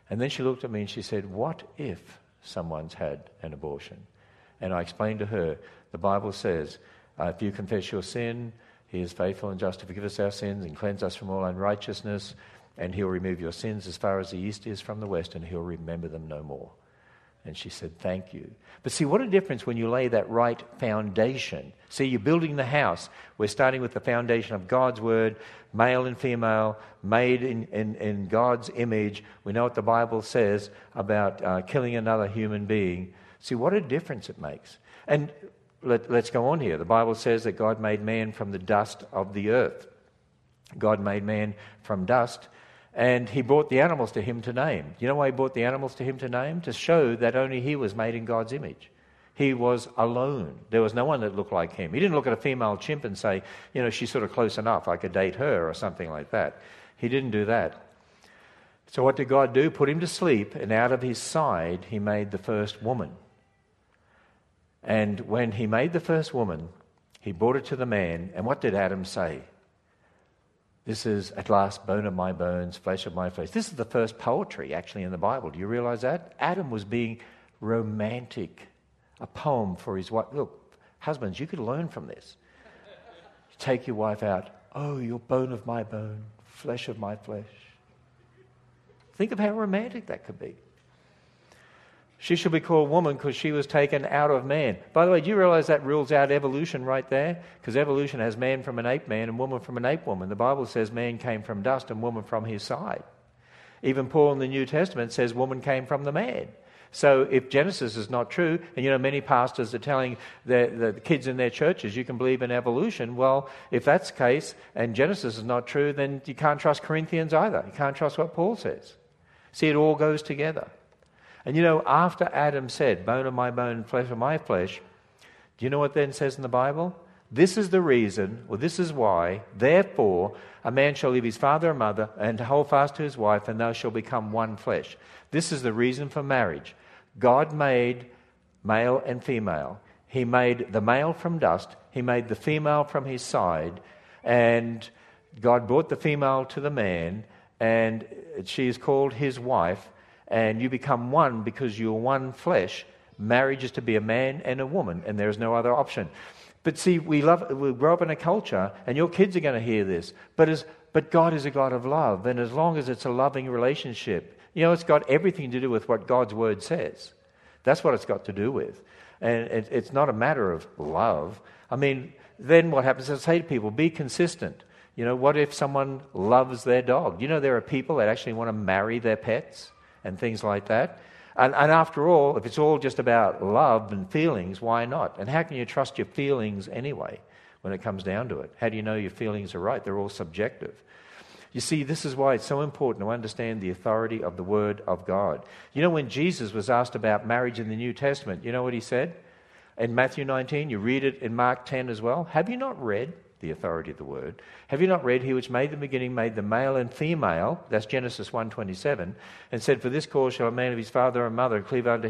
Speaker 2: And then she looked at me and she said, what if someone's had an abortion? And I explained to her, the Bible says, if you confess your sin, he is faithful and just to forgive us our sins and cleanse us from all unrighteousness, and he'll remove your sins as far as the east is from the west, and he'll remember them no more. And she said, thank you. But see, what a difference when you lay that right foundation. See, you're building the house. We're starting with the foundation of God's word, male and female, made in God's image. We know what the Bible says about killing another human being. See, what a difference it makes. And let's go on here. The Bible says that God made man from the dust of the earth. God made man from dust. And he brought the animals to him to name. You know why he brought the animals to him to name? To show that only he was made in God's image. He was alone. There was no one that looked like him. He didn't look at a female chimp and say, she's sort of close enough, I could date her or something like that. He didn't do that. So what did God do? Put him to sleep, and out of his side he made the first woman. And when he made the first woman, he brought it to the man, and what did Adam say? This is, at last, bone of my bones, flesh of my flesh. This is the first poetry, actually, in the Bible. Do you realize that? Adam was being romantic. A poem for his wife. Look, husbands, you could learn from this. You take your wife out. Oh, you're bone of my bone, flesh of my flesh. Think of how romantic that could be. She should be called woman because she was taken out of man. By the way, do you realize that rules out evolution right there? Because evolution has man from an ape man and woman from an ape woman. The Bible says man came from dust and woman from his side. Even Paul in the New Testament says woman came from the man. So if Genesis is not true, and many pastors are telling the kids in their churches you can believe in evolution, well, if that's the case and Genesis is not true, then you can't trust Corinthians either. You can't trust what Paul says. See, it all goes together. And after Adam said, bone of my bone, flesh of my flesh, do you know what then says in the Bible? This is the reason, or this is why, therefore, a man shall leave his father and mother and hold fast to his wife, and they shall become one flesh. This is the reason for marriage. God made male and female. He made the male from dust. He made the female from his side. And God brought the female to the man, and she is called his wife. And you become one because you're one flesh. Marriage is to be a man and a woman, and there is no other option. But see, we grow up in a culture, and your kids are going to hear this, but God is a God of love, and as long as it's a loving relationship, it's got everything to do with what God's word says. That's what it's got to do with. And it's not a matter of love. I mean, then what happens is I say to people, be consistent. What if someone loves their dog? There are people that actually want to marry their pets and things like that. And after all, if it's all just about love and feelings, why not? And how can you trust your feelings anyway when it comes down to it? How do you know your feelings are right? They're all subjective. You see, this is why it's so important to understand the authority of the Word of God. When Jesus was asked about marriage in the New Testament, you know what he said? In Matthew 19, you read it in Mark 10 as well. Have you not read the authority of the Word? Have you not read, he which made the beginning made the male and female, that's Genesis 1:27, and said, for this cause shall a man of his father and mother cleave unto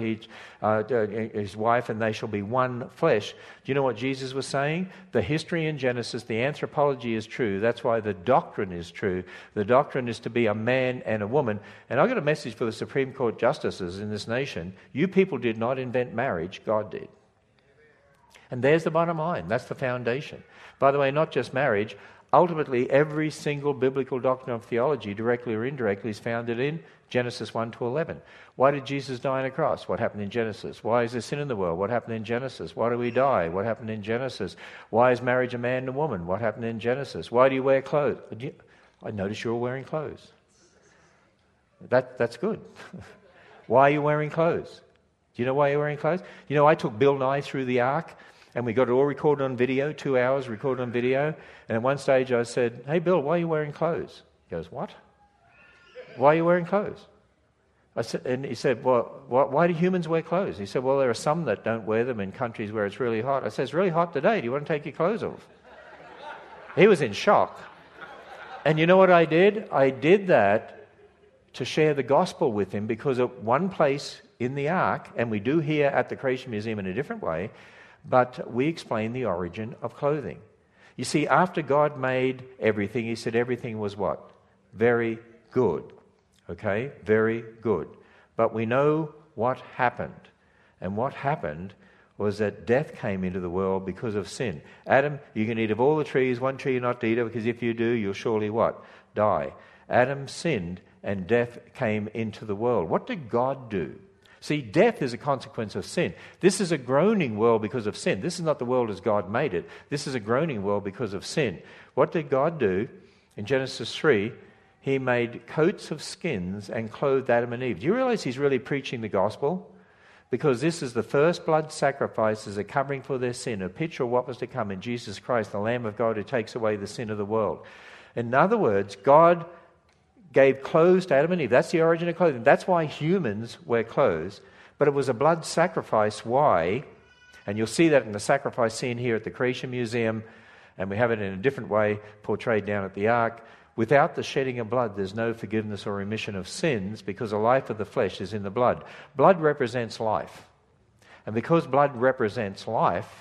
Speaker 2: his wife, and they shall be one flesh. Do you know what Jesus was saying? The history in Genesis, the anthropology is true. That's why the doctrine is true. The doctrine is to be a man and a woman. And I've got a message for the Supreme Court justices in this nation. You people did not invent marriage, God did. And there's the bottom line. That's the foundation. By the way, not just marriage. Ultimately, every single biblical doctrine of theology, directly or indirectly, is founded in Genesis 1-11. Why did Jesus die on a cross? What happened in Genesis? Why is there sin in the world? What happened in Genesis? Why do we die? What happened in Genesis? Why is marriage a man and a woman? What happened in Genesis? Why do you wear clothes? I notice you're all wearing clothes. That's good. Why are you wearing clothes? Do you know why you're wearing clothes? I took Bill Nye through the ark, and we got it all recorded on video, 2 hours recorded on video. And at one stage I said, hey, Bill, why are you wearing clothes? He goes, what? Why are you wearing clothes? And he said, well, why do humans wear clothes? He said, well, there are some that don't wear them in countries where it's really hot. I said, it's really hot today. Do you want to take your clothes off? He was in shock. And you know what I did? I did that to share the gospel with him, because at one place in the ark, and we do here at the Creation Museum in a different way, but we explain the origin of clothing. You see, after God made everything, he said everything was what? Very good. Okay, very good. But we know what happened. And what happened was that death came into the world because of sin. Adam, you can eat of all the trees, one tree you're not to eat of, because if you do, you'll surely what? Die. Adam sinned and death came into the world. What did God do? See, death is a consequence of sin. This is a groaning world because of sin. This is not the world as God made it. This is a groaning world because of sin. What did God do? In Genesis 3, He made coats of skins and clothed Adam and Eve. Do you realize He's really preaching the gospel? Because this is the first blood sacrifice as a covering for their sin, a picture of what was to come in Jesus Christ, the Lamb of God who takes away the sin of the world. In other words, God gave clothes to Adam and Eve. That's the origin of clothing. That's why humans wear clothes. But it was a blood sacrifice. Why? And you'll see that in the sacrifice scene here at the Creation Museum, and we have it in a different way portrayed down at the Ark. Without the shedding of blood, there's no forgiveness or remission of sins, because the life of the flesh is in the blood. Blood represents life. And because blood represents life,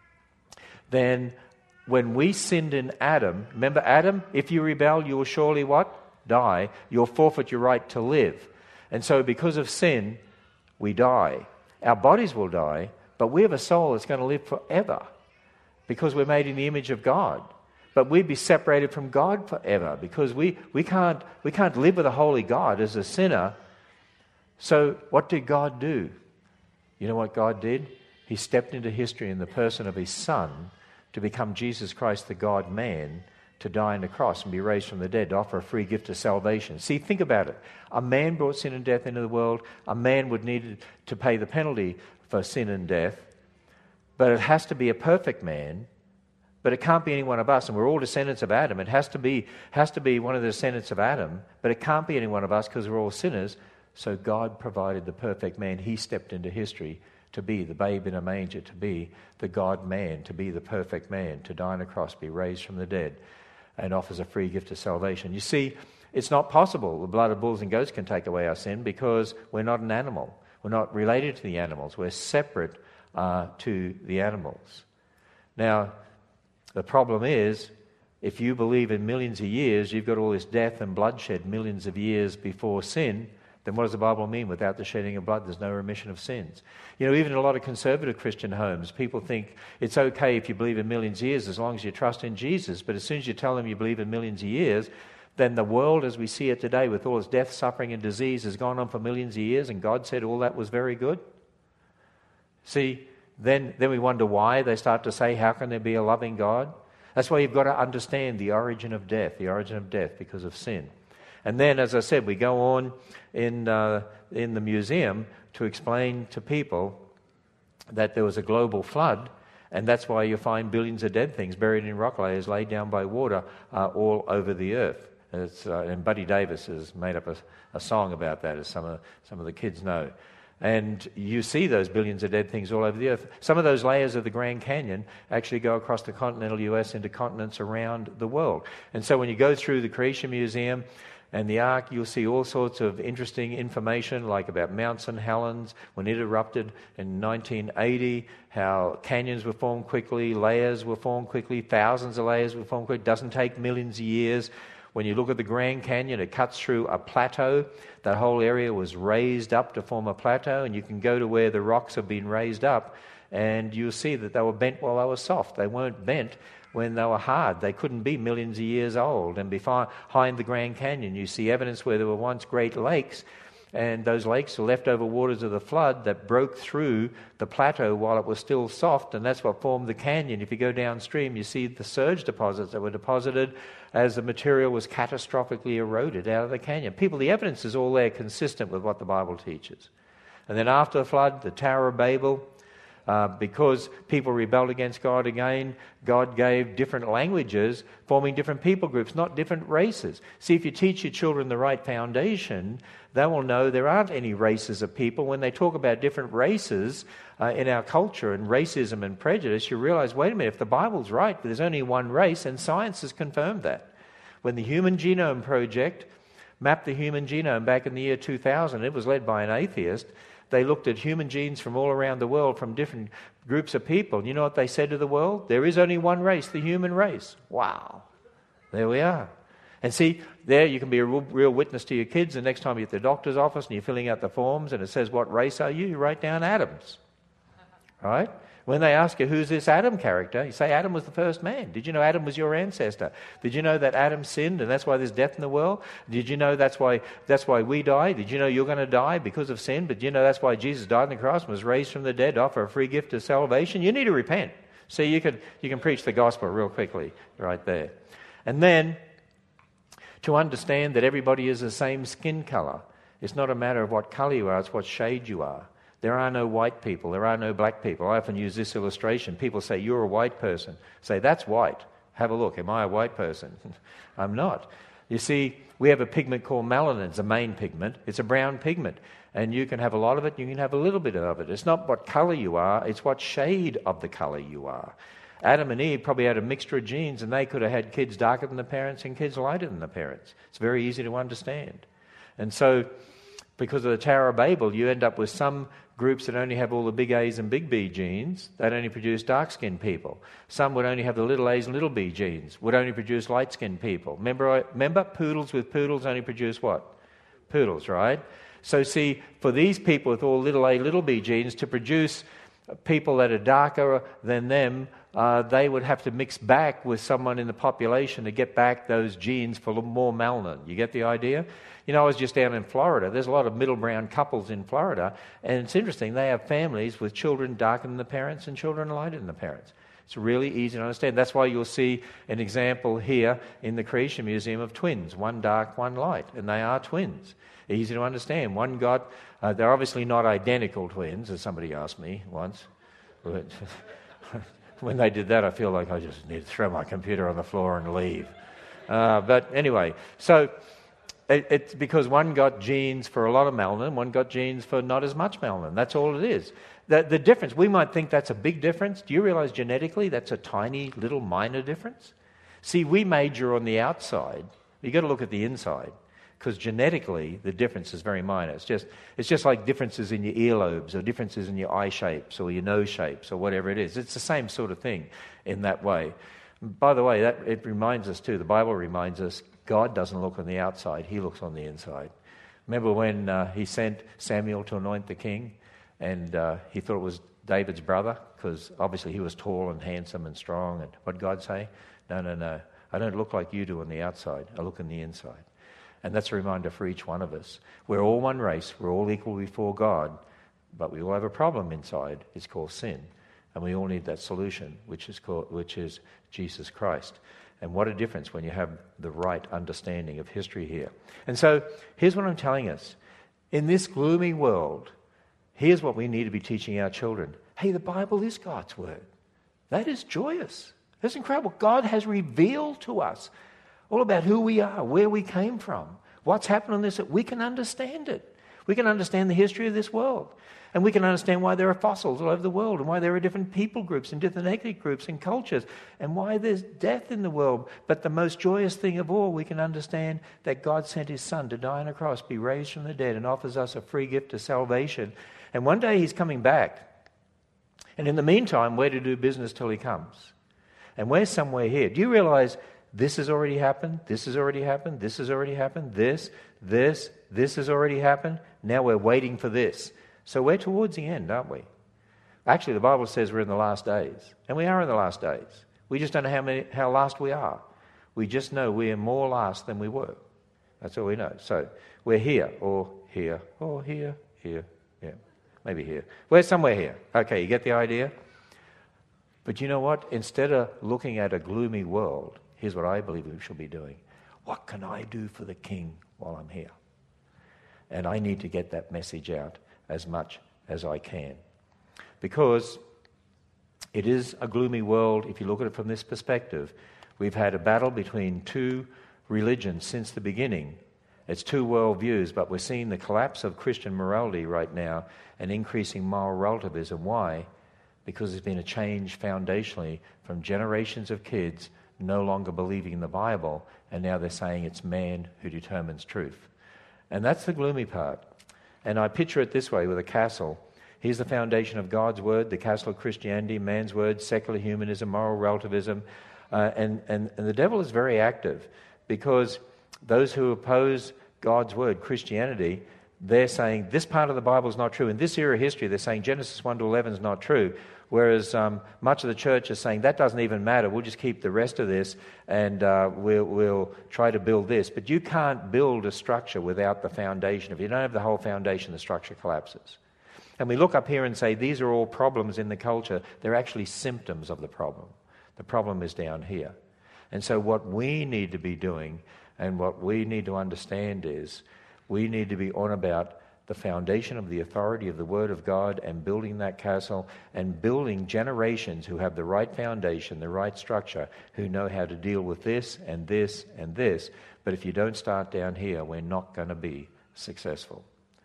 Speaker 2: then when we sinned in Adam, remember Adam, if you rebel, you will surely what? Die. You'll forfeit your right to live. And so because of sin, we die. Our bodies will die, but we have a soul that's going to live forever because we're made in the image of God. But we'd be separated from God forever because we can't live with a holy God as a sinner. So what did God do? You know what God did? He stepped into history in the person of His Son to become Jesus Christ, the God-man, to die on the cross and be raised from the dead, to offer a free gift of salvation. See, think about it. A man brought sin and death into the world. A man would need to pay the penalty for sin and death. But it has to be a perfect man. But it can't be any one of us, and we're all descendants of Adam. It has to be one of the descendants of Adam, but it can't be any one of us because we're all sinners. So God provided the perfect man. He stepped into history to be the babe in a manger, to be the God-man, to be the perfect man, to die on a cross, be raised from the dead, and offers a free gift of salvation. You see, it's not possible the blood of bulls and goats can take away our sin because we're not an animal. We're not related to the animals. We're separate to the animals. Now, the problem is, if you believe in millions of years, you've got all this death and bloodshed millions of years before sin, then what does the Bible mean? Without the shedding of blood, there's no remission of sins. You know, even in a lot of conservative Christian homes, people think it's okay if you believe in millions of years as long as you trust in Jesus. But as soon as you tell them you believe in millions of years, then the world as we see it today with all its death, suffering and disease has gone on for millions of years, and God said all that was very good. See, then we wonder why they start to say, how can there be a loving God? That's why you've got to understand the origin of death because of sin. And then, as I said, we go on in the museum to explain to people that there was a global flood, and that's why you find billions of dead things buried in rock layers laid down by water all over the earth. And Buddy Davis has made up a song about that, as some of the kids know. And you see those billions of dead things all over the earth. Some of those layers of the Grand Canyon actually go across the continental US into continents around the world. And so when you go through the Creation Museum and the Ark, you'll see all sorts of interesting information, like about Mount St. Helens, when it erupted in 1980, how canyons were formed quickly, layers were formed quickly, thousands of layers were formed quickly. It doesn't take millions of years. When you look at the Grand Canyon, it cuts through a plateau. That whole area was raised up to form a plateau, and you can go to where the rocks have been raised up, and you'll see that they were bent while they were soft. They weren't bent when they were hard. They couldn't be millions of years old. And behind the Grand Canyon, you see evidence where there were once great lakes, and those lakes are leftover waters of the flood that broke through the plateau while it was still soft, and that's what formed the canyon. If you go downstream, you see the surge deposits that were deposited as the material was catastrophically eroded out of the canyon. People, the evidence is all there consistent with what the Bible teaches. And then after the flood, the Tower of Babel, because people rebelled against God again, God gave different languages, forming different people groups, not different races. See, if you teach your children the right foundation, they will know there aren't any races of people. When they talk about different races in our culture and racism and prejudice, you realize, wait a minute, if the Bible's right, there's only one race, and science has confirmed that. When the Human Genome Project mapped the human genome back in the year 2000, it was led by an atheist. They looked at human genes from all around the world, from different groups of people. You know what they said to the world? There is only one race, the human race. Wow. There we are. And see, there you can be a real witness to your kids. The next time you're at the doctor's office and you're filling out the forms and it says, what race are you? You write down Adam's. Right? When they ask you, who's this Adam character? You say, Adam was the first man. Did you know Adam was your ancestor? Did you know that Adam sinned and that's why there's death in the world? Did you know that's why we die? Did you know you're going to die because of sin? But you know that's why Jesus died on the cross and was raised from the dead to offer a free gift of salvation? You need to repent. See, you can preach the gospel real quickly right there. And then, to understand that everybody is the same skin colour. It's not a matter of what colour you are, it's what shade you are. There are no white people, there are no black people. I often use this illustration. People say, you're a white person. Say, that's white. Have a look. Am I a white person? I'm not. You see, we have a pigment called melanin. It's a main pigment. It's a brown pigment. And you can have a lot of it, you can have a little bit of it. It's not what colour you are, it's what shade of the colour you are. Adam and Eve probably had a mixture of genes, and they could have had kids darker than the parents and kids lighter than the parents. It's very easy to understand. And so, because of the Tower of Babel, you end up with some groups that only have all the big A's and big B genes. They'd only produce dark-skinned people. Some would only have the little A's and little B genes, would only produce light-skinned people. Remember, poodles with poodles only produce what? Poodles, right? So see, for these people with all little A, little B genes, to produce people that are darker than them, they would have to mix back with someone in the population to get back those genes for more melanin. You get the idea? You know, I was just down in Florida. There's a lot of middle brown couples in Florida, and it's interesting. They have families with children darker than the parents and children lighter than the parents. It's really easy to understand. That's why you'll see an example here in the Creation Museum of twins, one dark, one light, and they are twins. Easy to understand. One got, they're obviously not identical twins, as somebody asked me once. When they did that, I feel like I just need to throw my computer on the floor and leave. But anyway, so it's because one got genes for a lot of melanin, one got genes for not as much melanin. That's all it is. The difference, we might think that's a big difference. Do you realize genetically that's a tiny little minor difference? See, we major on the outside. You've got to look at the inside. Because genetically, the difference is very minor. It's just like differences in your earlobes or differences in your eye shapes or your nose shapes or whatever it is. It's the same sort of thing in that way. By the way, it reminds us too, the Bible reminds us, God doesn't look on the outside, he looks on the inside. Remember when he sent Samuel to anoint the king and he thought it was David's brother because obviously he was tall and handsome and strong. And what did God say? No. I don't look like you do on the outside. I look on the inside. And that's a reminder for each one of us. We're all one race. We're all equal before God. But we all have a problem inside. It's called sin. And we all need that solution, which is Jesus Christ. And what a difference when you have the right understanding of history here. And so here's what I'm telling us. In this gloomy world, here's what we need to be teaching our children. Hey, the Bible is God's word. That is joyous. That's incredible. God has revealed to us all about who we are, where we came from, what's happened on this. We can understand it. We can understand the history of this world. And we can understand why there are fossils all over the world and why there are different people groups and different ethnic groups and cultures and why there's death in the world. But the most joyous thing of all, we can understand that God sent his son to die on a cross, be raised from the dead, and offers us a free gift of salvation. And one day he's coming back. And in the meantime, we're to do business till he comes. And we're somewhere here. Do you realize this has already happened, this has already happened, this has already happened, this has already happened. Now we're waiting for this. So we're towards the end, aren't we? Actually, the Bible says we're in the last days. And we are in the last days. We just don't know how last we are. We just know we are more last than we were. That's all we know. So we're here, or here, or here, here, yeah, maybe here. We're somewhere here. Okay, you get the idea? But you know what? Instead of looking at a gloomy world, here's what I believe we should be doing. What can I do for the King while I'm here? And I need to get that message out as much as I can. Because it is a gloomy world. If you look at it from this perspective, we've had a battle between two religions since the beginning. It's two worldviews, but we're seeing the collapse of Christian morality right now and increasing moral relativism. Why? Because there's been a change foundationally from generations of kids no longer believing in the Bible, and now they're saying it's man who determines truth. And that's the gloomy part. And I picture it this way with a castle. Here's the foundation of God's word, the castle of Christianity, man's word, secular humanism, moral relativism. And the devil is very active because those who oppose God's word, Christianity, they're saying this part of the Bible is not true. In this era of history, they're saying Genesis 1 to 11 is not true. Whereas much of the church is saying that doesn't even matter. We'll just keep the rest of this and we'll try to build this. But you can't build a structure without the foundation. If you don't have the whole foundation, the structure collapses. And we look up here and say these are all problems in the culture. They're actually symptoms of the problem. The problem is down here. And so what we need to be doing and what we need to understand is we need to be on about the foundation of the authority of the Word of God and building that castle and building generations who have the right foundation, the right structure, who know how to deal with this and this and this. But if you don't start down here, we're not going to be successful.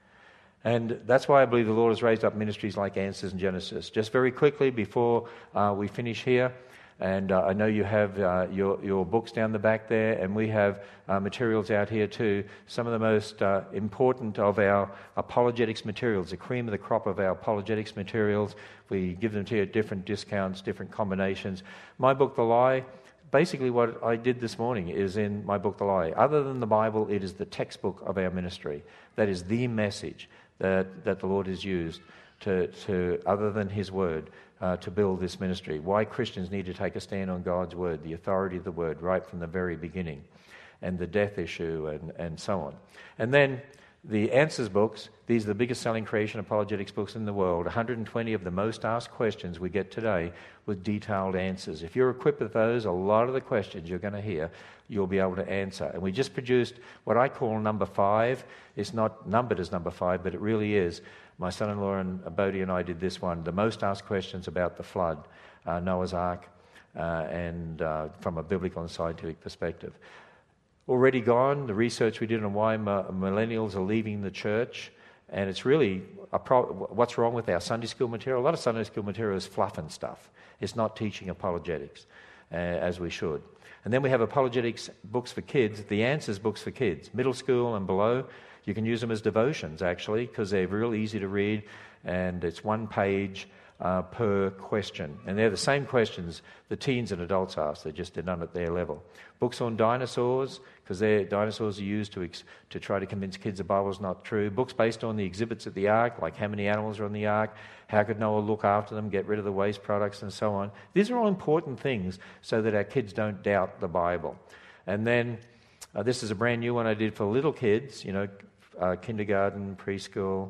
Speaker 2: And that's why I believe the Lord has raised up ministries like Answers in Genesis. Just very quickly before we finish here, and I know you have your books down the back there, and we have materials out here too. Some of the most important of our apologetics materials, the cream of the crop of our apologetics materials. We give them to you at different discounts, different combinations. My book, The Lie, basically what I did this morning is in my book, The Lie. Other than the Bible, it is the textbook of our ministry. That is the message that the Lord has used to other than His Word, to build this ministry. Why Christians need to take a stand on God's Word, the authority of the Word right from the very beginning, and the death issue and so on. And then the Answers books, these are the biggest selling creation apologetics books in the world. 120 of the most asked questions we get today with detailed answers. If you're equipped with those, a lot of the questions you're going to hear, you'll be able to answer. And we just produced what I call number 5. It's not numbered as number 5, but it really is. My son-in-law and Bodhi and I did this one, the most asked questions about the flood, Noah's Ark, and from a biblical and scientific perspective. Already gone, the research we did on why millennials are leaving the church, and it's really what's wrong with our Sunday school material. A lot of Sunday school material is fluff and stuff. It's not teaching apologetics as we should. And then we have apologetics books for kids, the Answers books for kids, middle school and below. You can use them as devotions, actually, because they're real easy to read, and it's one page per question. And they're the same questions the teens and adults ask. They're just done at their level. Books on dinosaurs, because dinosaurs are used to try to convince kids the Bible's not true. Books based on the exhibits at the Ark, like how many animals are on the Ark, how could Noah look after them, get rid of the waste products, and so on. These are all important things so that our kids don't doubt the Bible. And then this is a brand new one I did for little kids, kindergarten, preschool,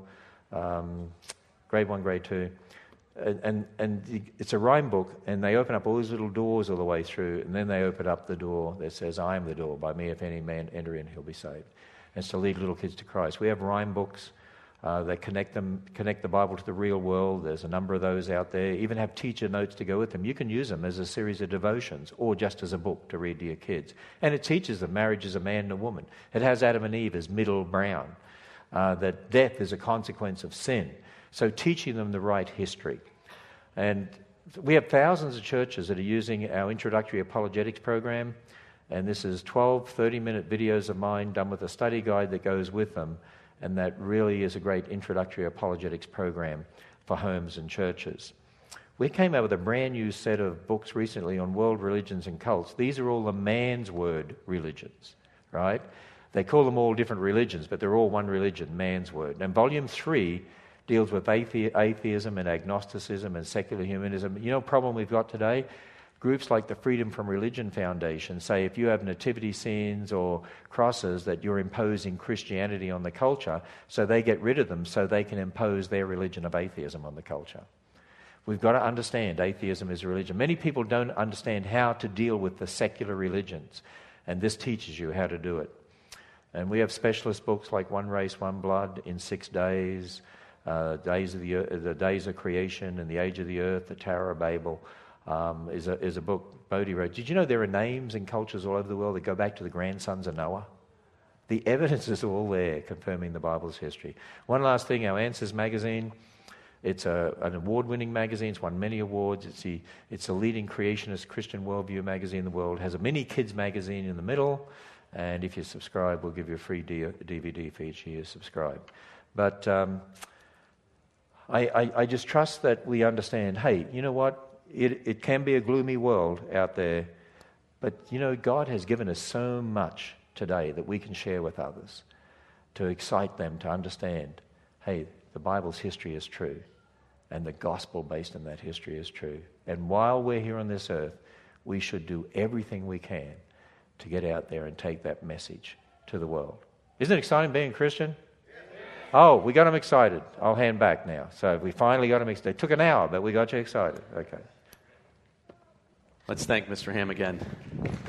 Speaker 2: grade 1, grade 2. And it's a rhyme book, and they open up all these little doors all the way through, and then they open up the door that says, I am the door. By me, if any man enter in, he'll be saved. And it's to lead little kids to Christ. We have rhyme books that connect the Bible to the real world. There's a number of those out there. Even have teacher notes to go with them. You can use them as a series of devotions or just as a book to read to your kids. And it teaches them marriage is a man and a woman. It has Adam and Eve as middle brown, that death is a consequence of sin. So teaching them the right history. And we have thousands of churches that are using our introductory apologetics program. And this is 12 30-minute videos of mine done with a study guide that goes with them. And that really is a great introductory apologetics program for homes and churches. We came out with a brand new set of books recently on world religions and cults. These are all the man's word religions, right? They call them all different religions, but they're all one religion, man's word. And volume 3 deals with atheism and agnosticism and secular humanism. You know, the problem we've got today? Groups like the Freedom from Religion Foundation say if you have nativity scenes or crosses that you're imposing Christianity on the culture, so they get rid of them so they can impose their religion of atheism on the culture. We've got to understand atheism is a religion. Many people don't understand how to deal with the secular religions, and this teaches you how to do it. And we have specialist books like One Race, One Blood in 6 days, the Days of Creation and the Age of the Earth, the Tower of Babel, is a book Bodhi wrote. Did you know there are names in cultures all over the world that go back to the grandsons of Noah? The evidence is all there confirming the Bible's history. One last thing, our Answers magazine, it's an award-winning magazine. It's won many awards. It's the leading creationist Christian worldview magazine in the world. It has a mini kids magazine in the middle, and if you subscribe, we'll give you a free DVD for each year you subscribe. But I just trust that we understand, hey, you know what? It can be a gloomy world out there, but, God has given us so much today that we can share with others to excite them to understand, hey, the Bible's history is true and the gospel based in that history is true. And while we're here on this earth, we should do everything we can to get out there and take that message to the world. Isn't it exciting being a Christian? Oh, we got them excited. I'll hand back now. So we finally got them excited. It took an hour, but we got you excited. Okay.
Speaker 1: Let's thank Mr. Ham again.